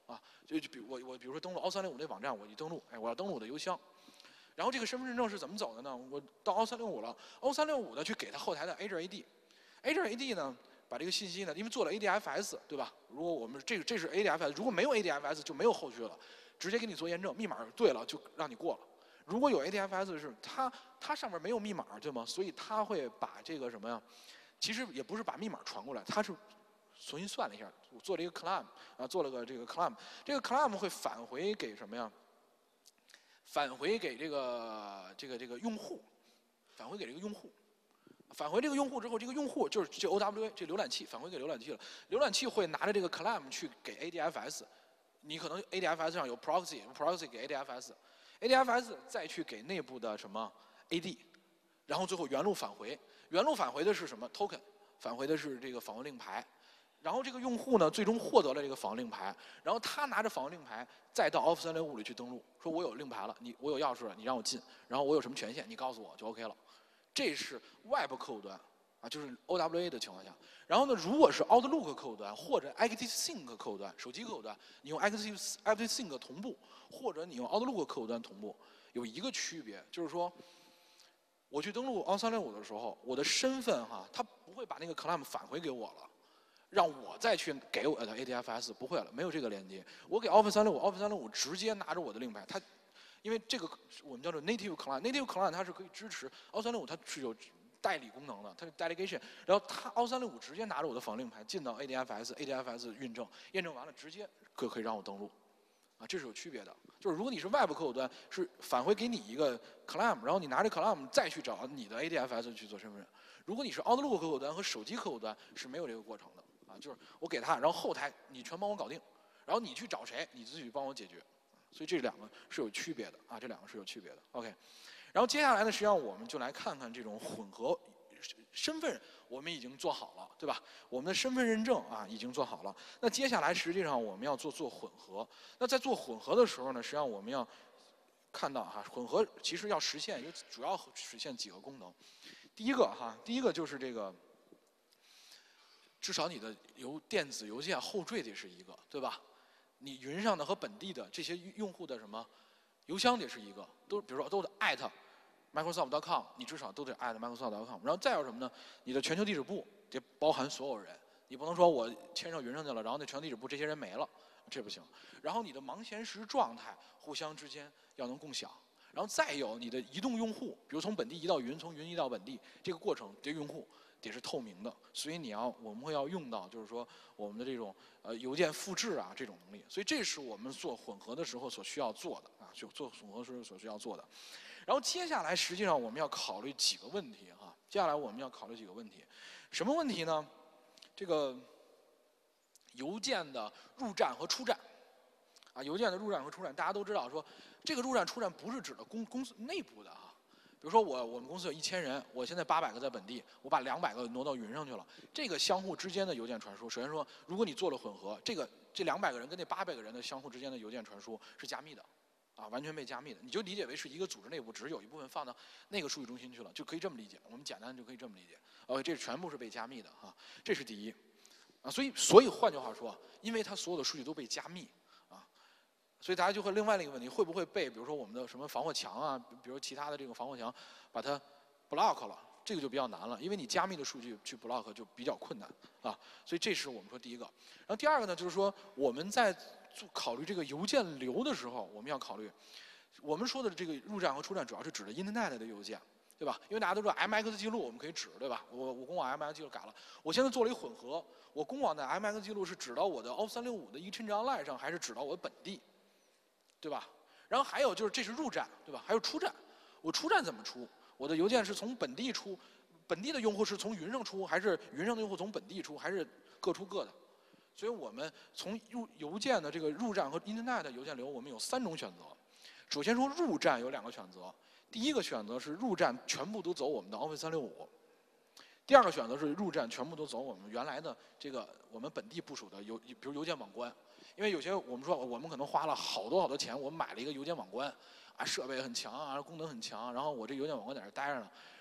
啊，就就比我我比如说登录 奥三六五那网站，我一登录，哎，我要登录我的邮箱。然后这个身份认证是怎么走的呢？我到奥三六五了，奥三六五呢去给它后台的 Azure A D，Azure A D 呢把这个信息呢，因为做了 A D F S 对吧？如果我们这个这是 A D F S， 如果没有 A D F S 就没有后续了，直接给你做验证，密码对了就让你过了。如果有 A D F S 是它它上面没有密码对吗？所以它会把这个什么呀？其实也不是把密码传过来，它是重新算了一下，我做了一个 clam 啊，做了个这个 clam， 这个 clam 会返回给什么呀？返回给这个这个这个用户，返回给这个用户，返回这个用户之后，这个用户就是这 O W A 这浏览器返回给浏览器了，浏览器会拿着这个 clam 去给 A D F S， 你可能 A D F S 上有 proxy，proxy 给 A D F S，A D F S 再去给内部的什么 A D， 然后最后原路返回，原路返回的是什么 token， 返回的是这个访问令牌。然后这个用户呢，最终获得了这个访问令牌，然后他拿着访问令牌再到 Office 三六五里去登录，说我有令牌了，你我有钥匙了，你让我进，然后我有什么权限，你告诉我就 OK 了。这是 Web 客户端啊，就是 O W A 的情况下。然后呢，如果是 Outlook 客户端或者 ActiveSync 客户端，手机客户端，你用 Active ActiveSync 同步，或者你用 Outlook 客户端同步，有一个区别，就是说，我去登录 Office 三六五的时候，我的身份哈，它不会把那个 clam 返回给我了。让我再去给我的 A D F S 不会了，没有这个连接。我给 Office 三六五 ，Office 三六五直接拿着我的令牌，它因为这个我们叫做 Native Client，Native Client 它是可以支持 Office 三六五，它是有代理功能的，它是 Delegation。然后它 Office 三六五直接拿着我的访令牌进到 A D F S，A D F S 验证，验证完了直接可可以让我登录，啊，这是有区别的。就是如果你是 Web 客户端，是返回给你一个 clam， 然后你拿着 clam 再去找你的 A D F S 去做身份证。如果你是 Outlook 客户端和手机客户端是没有这个过程的。啊，就是我给他，然后后台你全帮我搞定，然后你去找谁，你自己帮我解决，所以这两个是有区别的啊，这两个是有区别的。OK， 然后接下来呢，实际上我们就来看看这种混合身份，我们已经做好了，对吧？我们的身份认证啊已经做好了。那接下来实际上我们要做做混合。那在做混合的时候呢，实际上我们要看到哈，混合其实要实现，有主要实现几个功能。第一个哈，第一个就是这个。至少你的邮电子邮件后缀得是一个，对吧？你云上的和本地的这些用户的什么邮箱得是一个，都比如说都得 at Microsoft 点 com， 你至少都得 at Microsoft 点 com。然后再有什么呢？你的全球地址簿得包含所有人，你不能说我迁上云上去了，然后那全球地址簿这些人没了，这不行。然后你的忙闲时状态互相之间要能共享。然后再有你的移动用户，比如从本地移到云，从云移到本地，这个过程这用户。得是透明的，所以你要我们会要用到，就是说我们的这种呃邮件复制啊这种能力，所以这是我们做混合的时候所需要做的啊，就做混合时候所需要做的。然后接下来实际上我们要考虑几个问题哈，接下来我们要考虑几个问题，什么问题呢？这个邮件的入站和出站啊，邮件的入站和出站，大家都知道说这个入站出站不是指的公公司内部的啊。比如说我我们公司有一千人，我现在八百个在本地，我把两百个挪到云上去了。这个相互之间的邮件传输，首先说，如果你做了混合，这个这两百个人跟那八百个人的相互之间的邮件传输是加密的，啊，完全被加密的。你就理解为是一个组织内部只有一部分放到那个数据中心去了，就可以这么理解。我们简单就可以这么理解。OK， 这全部是被加密的哈，这是第一。啊，所以所以换句话说，因为它所有的数据都被加密。所以大家就会另外的一个问题，会不会被比如说我们的什么防火墙啊，比如其他的这个防火墙，把它 block 了，这个就比较难了，因为你加密的数据去 block 就比较困难啊。所以这是我们说第一个。然后第二个呢，就是说我们在做考虑这个邮件流的时候，我们要考虑，我们说的这个入站和出站主要是指的 Internet 的邮件，对吧？因为大家都知道 M X 记录我们可以指，对吧？我我公网 M X 记录改了，我现在做了一混合，我公网的 M X 记录是指到我的 Office 三六五的 Exchange Online 上，还是指到我的本地？对吧？然后还有就是这是入站，对吧？还有出站，我出站怎么出？我的邮件是从本地出，本地的用户是从云上出，还是云上的用户从本地出，还是各出各的？所以我们从入邮件的这个入站和 Internet 的邮件流，我们有三种选择。首先说入站有两个选择，第一个选择是入站全部都走我们的 Office 三六五，第二个选择是入站全部都走我们原来的这个我们本地部署的邮，比如邮件网关。因为有些我们说我们可能花了好多好多钱，我们买了一个邮件网关，啊，设备很强啊，功能很强，然后我这邮件网关在这待着呢，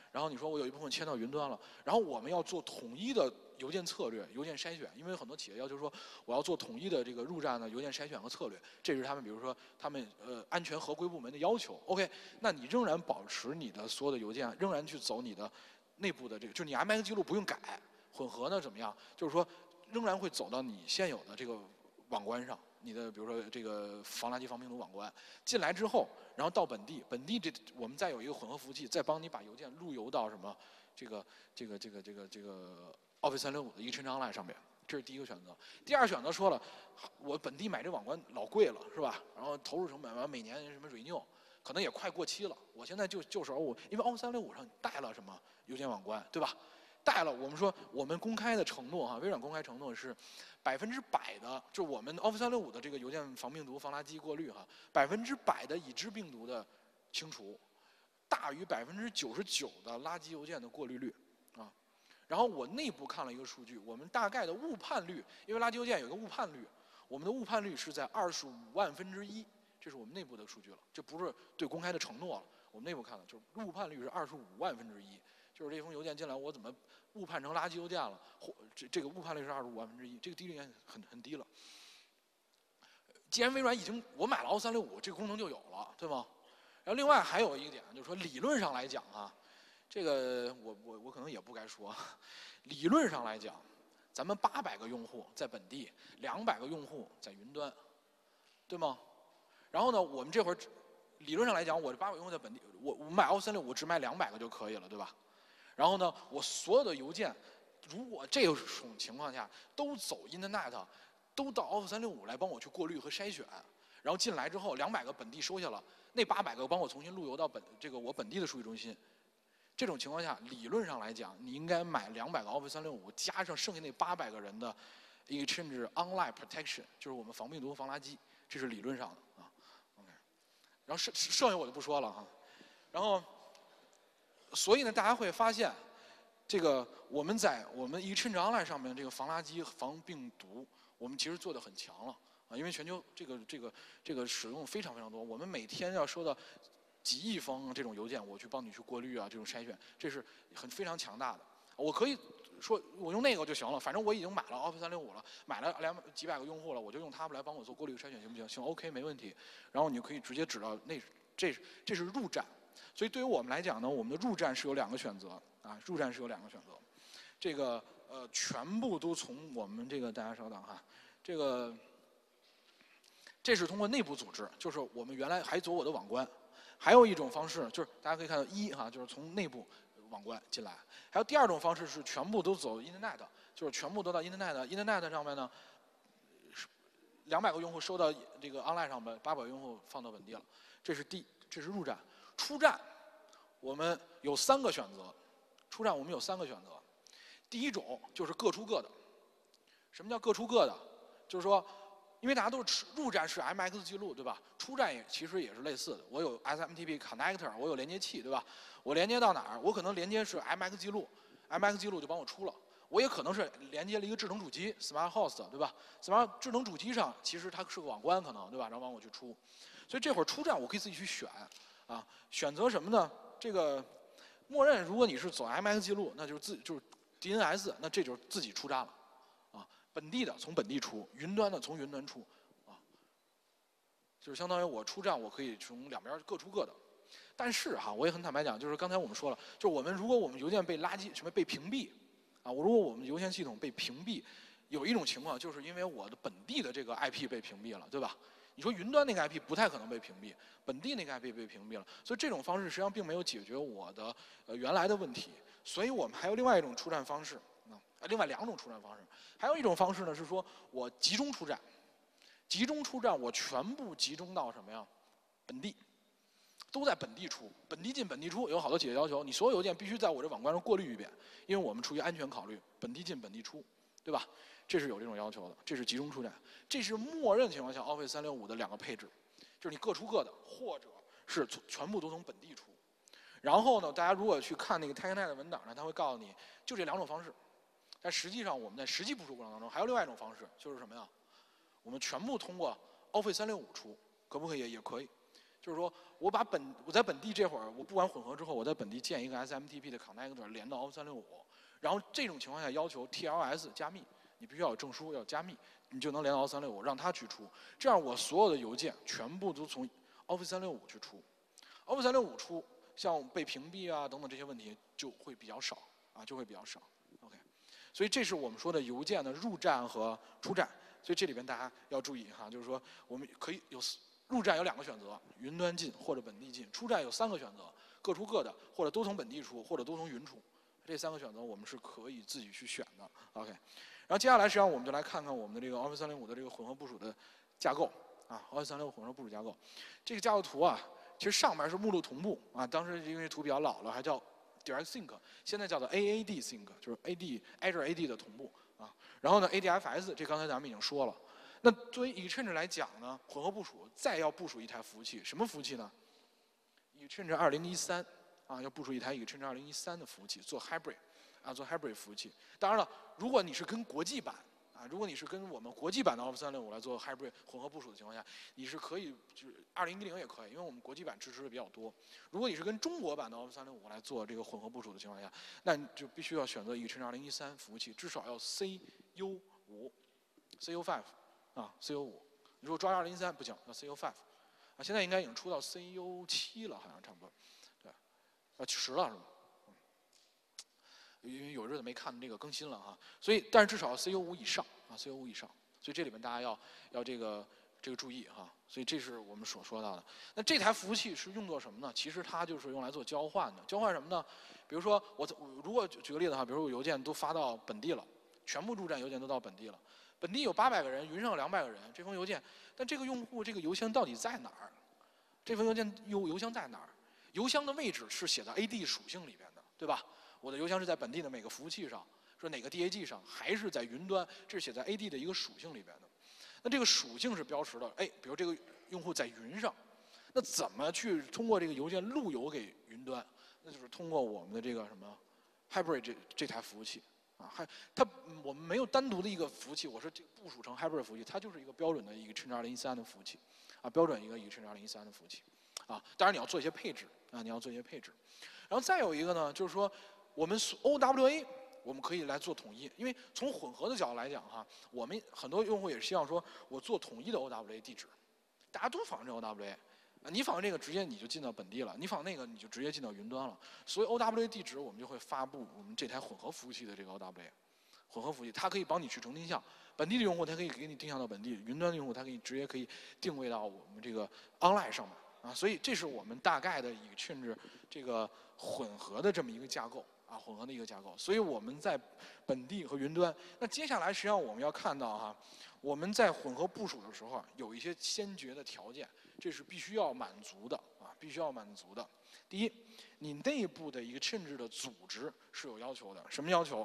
然后你说我有一部分迁到云端了，然后我们要做统一的邮件策略、邮件筛选，因为很多企业要求说我要做统一的这个入站的邮件筛选和策略，这是他们比如说他们呃安全合规部门的要求。OK， 那你仍然保持你的所有的邮件，仍然去走你的内部的这个，就是你 M X 记录不用改，混合呢怎么样？就是说仍然会走到你现有的这个网关上。你的比如说这个防垃圾防病毒网关进来之后，然后到本地，本地这我们再有一个混合服务器，再帮你把邮件路由到什么这个这个这个这个这个 Office 三六五的 Exchange Online 上面，这是第一个选择。第二选择说了，我本地买这网关老贵了，是吧？然后投入成本完每年什么 renew 可能也快过期了，我现在就就手我因为 Office 三六五上带了什么邮件网关，对吧？带了，我们说我们公开的承诺哈，微软公开承诺是百分之百的，就我们 Office 三六五的这个邮件防病毒、防垃圾过滤哈，百分之百的已知病毒的清除，大于百分之九十九的垃圾邮件的过滤率啊。然后我内部看了一个数据，我们大概的误判率，因为垃圾邮件有一个误判率，我们的误判率是在二十五万分之一，这是我们内部的数据了，这不是对公开的承诺了。我们内部看的就是误判率是二十五万分之一。就是这封邮件进来，我怎么误判成垃圾邮件了？或这这个误判率是二十五万分之一，这个低率很很低了。既然微软已经我买了 Office 三六五，这个功能就有了，对吗？然后另外还有一个点，就是说理论上来讲啊，这个我我我可能也不该说，理论上来讲，咱们八百个用户在本地，两百个用户在云端，对吗？然后呢，我们这会儿理论上来讲，我这八百个用户在本地，我我买 Office 三六五只卖两百个就可以了，对吧？然后呢，我所有的邮件，如果这种情况下都走 Internet， 都到 Office 三六五来帮我去过滤和筛选，然后进来之后两百个本地收下了，那八百个帮我重新路由到本这个我本地的数据中心。这种情况下，理论上来讲，你应该买两百个 Office 三六五，加上剩下那八百个人的 Exchange Online Protection， 就是我们防病毒、防垃圾，这是理论上的啊。OK， 然后剩剩下我就不说了哈，然后。所以呢，大家会发现，这个我们在我们Exchange Online上面这个防垃圾、防病毒，我们其实做得很强了啊。因为全球这个这个这个使用非常非常多，我们每天要收到几亿封这种邮件，我去帮你去过滤啊，这种筛选，这是很非常强大的。我可以说我用那个就行了，反正我已经买了 Office 三六五了，买了两几百个用户了，我就用它们来帮我做过滤筛选，行不行？行 ，OK， 没问题。然后你可以直接指到那这这是入站。所以对于我们来讲呢，我们的入站是有两个选择啊，入站是有两个选择，这个呃全部都从我们这个大家稍等哈，这个这是通过内部组织，就是我们原来还走我的网关，还有一种方式就是大家可以看到一哈，就是从内部网关进来，还有第二种方式是全部都走 Internet， 就是全部都到 Internet，Internet 上面呢，两百个用户收到这个 Online 上面，八百个用户放到本地了，这是第这是入站。出站，我们有三个选择。出站我们有三个选择。第一种就是各出各的。什么叫各出各的？就是说，因为大家都是入站是 M X 记录，对吧？出站也其实也是类似的。我有 S M T P connector， 我有连接器，对吧？我连接到哪儿？我可能连接是 M X 记录 ，M X 记录就帮我出了。我也可能是连接了一个智能主机 ，Smart Host， 对吧 ？Smart 智能主机上其实它是个网关，可能对吧？然后帮我去出。所以这会儿出站我可以自己去选。啊，选择什么呢？这个默认，如果你是走 M X 记录，那就是自就是 D N S， 那这就是自己出站了，啊，本地的从本地出，云端的从云端出，啊，就是相当于我出站，我可以从两边各出各的。但是哈，我也很坦白讲，就是刚才我们说了，就是我们如果我们邮件被垃圾什么被屏蔽，啊，我如果我们邮件系统被屏蔽，有一种情况就是因为我的本地的这个 I P 被屏蔽了，对吧？你说云端那个 I P 不太可能被屏蔽，本地那个 I P 被屏蔽了，所以这种方式实际上并没有解决我的呃原来的问题。所以我们还有另外一种出站方式，啊，另外两种出站方式，还有一种方式呢是说我集中出站，集中出站我全部集中到什么呀？本地，都在本地出，本地进本地出，有好多企业要求你所有邮件必须在我这网关上过滤一遍，因为我们出于安全考虑，本地进本地出，对吧？这是有这种要求的，这是集中出站，这是默认情况下 Office 三六五的两个配置，就是你各出各的，或者是全部都从本地出。然后呢，大家如果去看那个 TechNet 的文档呢，他会告诉你，就这两种方式。但实际上我们在实际部署过程当中，还有另外一种方式，就是什么呀？我们全部通过 Office 三六五出，可不可以？也可以。 就是说我把本我在本地这会儿，我不管混合之后，我在本地建一个 S M T P 的 connector 连到 Office 三六五，然后这种情况下要求 T L S 加密，你必须要有证书，要加密，你就能连到 Office 三六五，让它去出。这样我所有的邮件全部都从 Office 三六五去出 ，Office 三六五出，像被屏蔽啊等等这些问题就会比较少啊，就会比较少。OK， 所以这是我们说的邮件的入站和出站。所以这里边大家要注意哈，就是说我们可以有入站有两个选择，云端进或者本地进；出站有三个选择，各出各的，或者都从本地出，或者都从云出。这三个选择我们是可以自己去选的。OK， 然后接下来实际上我们就来看看我们的这个 Office 三六五的这个混合部署的架构啊 ，Office 三六五混合部署架构。这个架构图啊，其实上面是目录同步啊，当时因为图比较老了，还叫 Direct Sync， 现在叫做 A A D Sync， 就是 A D Azure A D 的同步。啊，然后呢 ，A D F S 这刚才咱们已经说了。那作为 Exchange 来讲呢，混合部署再要部署一台服务器，什么服务器呢 ？Exchange 二零一三啊，要部署一台 Exchange 二零一三的服务器，做 Hybrid 啊，做 Hybrid 服务器。当然了，如果你是跟国际版啊，如果你是跟我们国际版的 Office 三六五来做 Hybrid 混合部署的情况下，你是可以，就是二零一零也可以，因为我们国际版支持的比较多。如果你是跟中国版的 Office 三六五来做这个混合部署的情况下，那你就必须要选择 Exchange 二零一三服务器，至少要 C U 五 C U 五 啊 C U 五。如果抓二零一三不行，要 C U 五啊，现在应该已经出到 C U 七了，好像差不多，对，啊十了是吧？因为有日子没看这个更新了哈，所以但是至少 C U 五 以上啊 ，C U 五 以上，所以这里面大家要要这个这个注意哈，所以这是我们所说到的。那这台服务器是用作什么呢？其实它就是用来做交换的，交换什么呢？比如说我如果举个例子哈，比如说我邮件都发到本地了，全部入站邮件都到本地了，本地有八百个人，云上有两百个人，这封邮件，但这个用户这个邮箱到底在哪儿？这封邮件邮邮箱在哪儿？邮箱的位置是写在 A D 属性里边的，对吧？我的邮箱是在本地的每个服务器上，说哪个 D A G 上，还是在云端？这是写在 A D 的一个属性里边的。那这个属性是标识的，哎，比如这个用户在云上，那怎么去通过这个邮件路由给云端？那就是通过我们的这个什么 Hybrid 这这台服务器啊，还它我们没有单独的一个服务器，我是部署成 Hybrid 服务器，它就是一个标准的一个 Exchange 二零一三的服务器啊，标准一个 Exchange 二零一三的服务器啊。当然你要做一些配置啊，你要做一些配置。然后再有一个呢，就是说。我们 O W A 我们可以来做统一，因为从混合的角度来讲哈，我们很多用户也是希望说我做统一的 O W A 地址，大家都仿这 O W A， 你仿这个直接你就进到本地了，你仿那个你就直接进到云端了。所以 O W A 地址我们就会发布我们这台混合服务器的这个 O W A， 混合服务器它可以帮你去成定向，本地的用户它可以给你定向到本地，云端的用户它可以直接可以定位到我们这个 online 上面啊，所以这是我们大概的一个甚至这个混合的这么一个架构。啊，混合的一个架构，所以我们在本地和云端。那接下来实际上我们要看到哈，我们在混合部署的时候有一些先决的条件，这是必须要满足的啊，必须要满足的。第一，你内部的一个甚至的组织是有要求的，什么要求？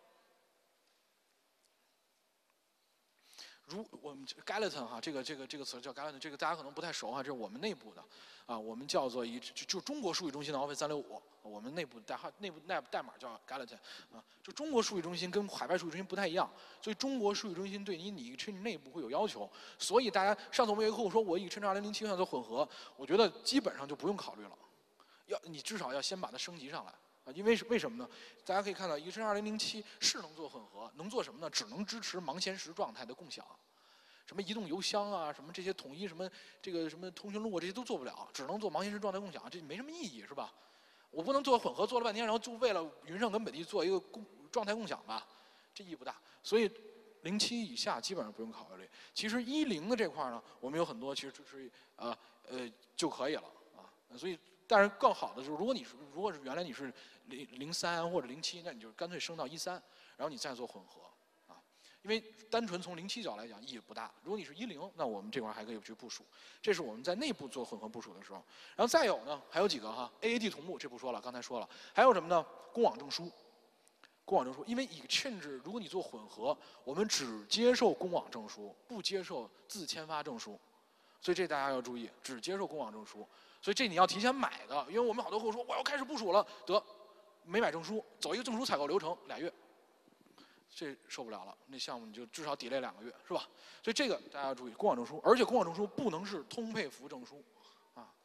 如我们 Skeleton 哈，这个这个这个词叫 Skeleton， 这个大家可能不太熟哈，这是我们内部的，啊，我们叫做一就就中国数据中心的 Office 三六五，我们内部代号内部内部代码叫 Skeleton， 啊，就中国数据中心跟海外数据中心不太一样，所以中国数据中心对你你 Exchange 内部会有要求，所以大家上次我们有一个客户说我 Exchange 二零零七想做混合，我觉得基本上就不用考虑了，要你至少要先把它升级上来。啊，因为是为什么呢？大家可以看到，Exchange 二零零七是能做混合，能做什么呢？只能支持盲衔时状态的共享，什么移动邮箱啊，什么这些统一什么这个什么通讯录啊，这些都做不了，只能做盲衔时状态共享，这没什么意义，是吧？我不能做混合，做了半天，然后就为了云上跟本地做一个共状态共享吧，这意义不大。所以零七以下基本上不用考虑。其实一零的这块呢，我们有很多其实支持呃呃就可以了啊，所以。但是更好的就是，如果你是如果是原来你是零零三或者零七，那你就干脆升到一三，然后你再做混合啊，因为单纯从零七角来讲意义不大。如果你是一零，那我们这块还可以去部署。这是我们在内部做混合部署的时候。然后再有呢，还有几个哈 ，A A D 同步这不说了，刚才说了，还有什么呢？公网证书，公网证书，因为Exchange如果你做混合，我们只接受公网证书，不接受自签发证书，所以这大家要注意，只接受公网证书。所以这你要提前买的，因为我们好多客户说我要开始部署了，得没买证书，走一个证书采购流程俩月，这受不了了，那项目你就至少 delay 两个月，是吧？所以这个大家要注意，公网证书，而且公网证书不能是通配服证书，啊，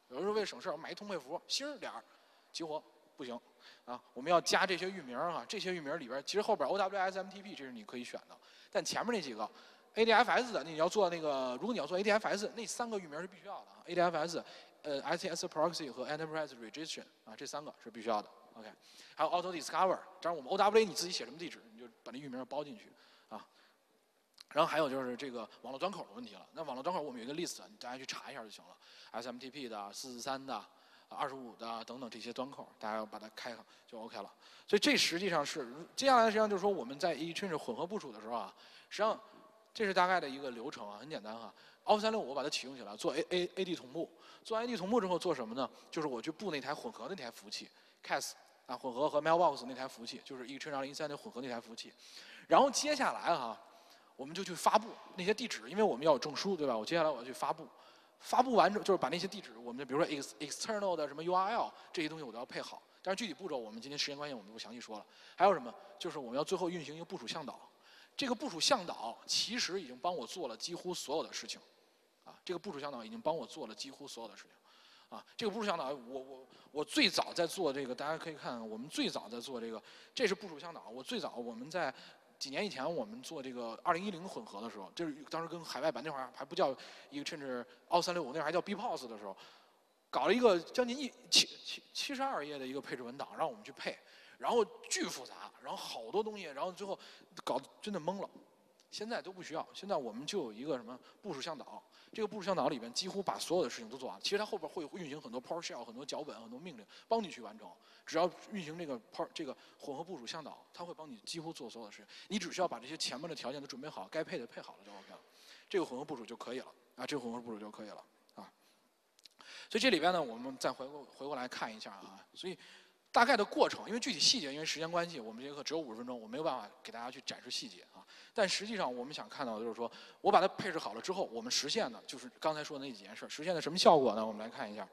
有的时候为了省事儿，我买一通配符，星点儿，激活不行啊。我们要加这些域名啊，这些域名里边其实后边 O W S M T P 这是你可以选的，但前面那几个 A D F S 的，你要做那个，如果你要做 A D F S， 那三个域名是必须要的啊。A D F S， 呃 I T S Proxy 和 Enterprise Registration 啊，这三个是必须要的。OK， 还有 Auto Discover， 当然我们 O W A 你自己写什么地址，你就把那域名包进去啊。然后还有就是这个网络端口的问题了。那网络端口我们有一个 list， 大家去查一下就行了。S M T P 的、四四三的、二十五的等等这些端口，大家要把它开上就 OK 了。所以这实际上是接下来实际上就是说我们在 Exchange 混合部署的时候啊，实际上这是大概的一个流程啊，很简单哈。Office 三六五我把它启用起来，做 A A A D 同步。做完 A D 同步之后做什么呢？就是我去布那台混合的那台服务器 ，C A S 啊，混合和 Mailbox 那台服务器，就是 Exchange 二零一三的混合那台服务器。然后接下来哈。我们就去发布那些地址，因为我们要有证书，对吧？我接下来我要去发布，发布完之后就是把那些地址，我们比如说 ex external 的什么 U R L 这些东西我都要配好。但是具体步骤我们今天时间关系我们不详细说了。还有什么？就是我们要最后运行一个部署向导，这个部署向导其实已经帮我做了几乎所有的事情，啊，这个部署向导已经帮我做了几乎所有的事情，啊，这个部署向导我我我最早在做这个，大家可以看我们最早在做这个，这是部署向导，我最早我们在。几年以前，我们做这个二零一零混合的时候，就是当时跟海外版那会儿还不叫一个，甚至奥三六五那会儿还叫 B P O S 的时候，搞了一个将近一七七七十二页的一个配置文档，让我们去配，然后巨复杂，然后好多东西，然后最后搞得真的懵了。现在都不需要，现在我们就有一个什么部署向导，这个部署向导里边几乎把所有的事情都做完。其实它后边会运行很多 PowerShell、很多脚本、很多命令，帮你去完成。只要运行这个 Power 这个混合部署向导，它会帮你几乎做所有的事情。你只需要把这些前面的条件都准备好，该配的配好了就 OK 了，这个混合部署就可以了啊，这个混合部署就可以了啊。所以这里边呢，我们再回过回过来看一下啊，所以。大概的过程，因为具体细节，因为时间关系，我们这节课只有五十分钟，我没有办法给大家去展示细节啊。但实际上，我们想看到的就是说，我把它配置好了之后，我们实现的就是刚才说的那几件事。实现的什么效果呢？我们来看一下。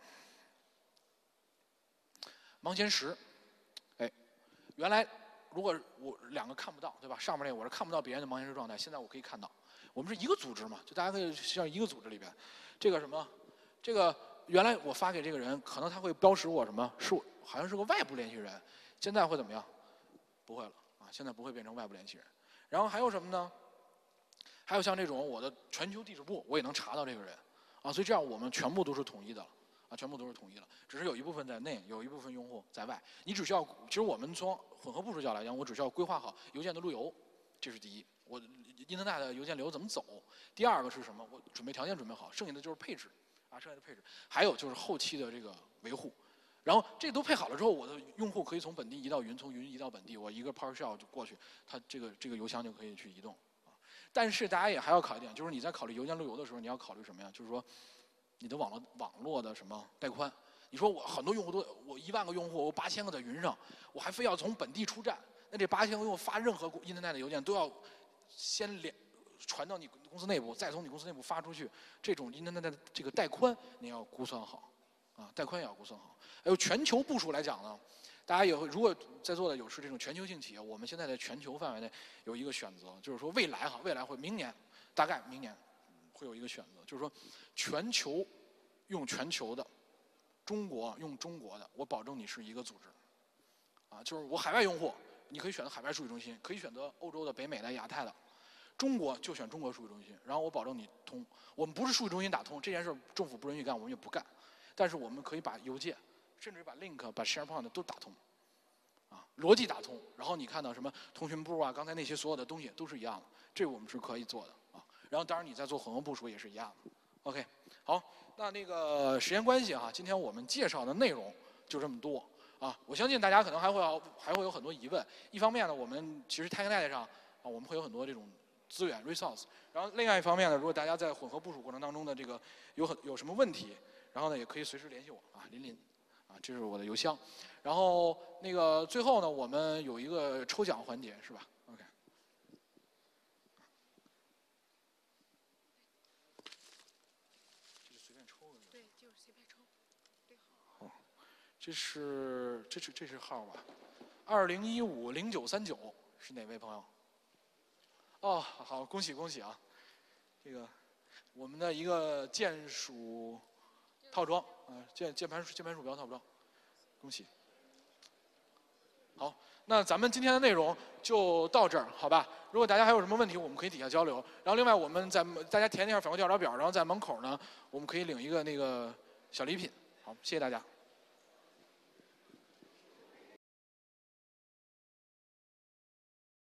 盲前十，哎，原来如果我两个看不到，对吧？上面那个我是看不到别人的盲前十状态，现在我可以看到。我们是一个组织嘛，就大家可以像一个组织里边，这个什么，这个原来我发给这个人，可能他会标识我什么，是我。好像是个外部联系人，现在会怎么样？不会了啊，现在不会变成外部联系人。然后还有什么呢？还有像这种我的全球地址簿，我也能查到这个人啊，所以这样我们全部都是统一的啊，全部都是统一了。只是有一部分在内，有一部分用户在外。你只需要，其实我们从混合部署角来讲，我只需要规划好邮件的路由，这是第一。我 Internet 的邮件流怎么走？第二个是什么？我准备条件准备好，剩下的就是配置啊，剩下的配置。还有就是后期的这个维护。然后这都配好了之后，我的用户可以从本地移到云，从云移到本地，我一个 PowerShell 就过去，它这个这个邮箱就可以去移动啊。但是大家也还要考虑一点，就是你在考虑邮件路由的时候，你要考虑什么呀？就是说你的网络网络的什么带宽？你说我很多用户都我一万个用户，我八千个在云上，我还非要从本地出站，那这八千个用户发任何 Internet 的邮件都要先连传到你公司内部，再从你公司内部发出去，这种 Internet 的这个带宽你要估算好啊，带宽也要估算好。还有全球部署来讲呢，大家也会如果在座的有是这种全球性企业，我们现在在全球范围内有一个选择，就是说未来哈，未来会明年大概明年会有一个选择，就是说全球用全球的，中国用中国的，我保证你是一个组织，啊，就是我海外用户你可以选择海外数据中心，可以选择欧洲的、北美的、亚太的，中国就选中国数据中心，然后我保证你通。我们不是数据中心打通这件事，政府不允许干，我们也不干，但是我们可以把邮件。甚至把 link、把 SharePoint 都打通，啊，逻辑打通。然后你看到什么通讯部啊，刚才那些所有的东西都是一样的，这我们是可以做的啊。然后当然你在做混合部署也是一样的。OK， 好，那那个时间关系啊，今天我们介绍的内容就这么多啊。我相信大家可能还会要还会有很多疑问。一方面呢，我们其实 TechNet 上啊，我们会有很多这种资源 resource。然后另外一方面呢，如果大家在混合部署过程当中的这个有很有什么问题，然后呢也可以随时联系我啊，林林。啊，这是我的邮箱，然后那个最后呢，我们有一个抽奖环节，是吧 ？OK。这是随便抽的。对，就是随便抽，对号。哦，这是这是这是号吧？二零一五零九三九是哪位朋友？哦，好，恭喜恭喜啊！这个我们的一个键鼠套装啊，键键盘键盘鼠标套装，恭喜。好，那咱们今天的内容就到这儿，好吧？如果大家还有什么问题，我们可以底下交流。然后另外我们在大家填一下反馈调查表，然后在门口呢，我们可以领一个那个小礼品。好，谢谢大家。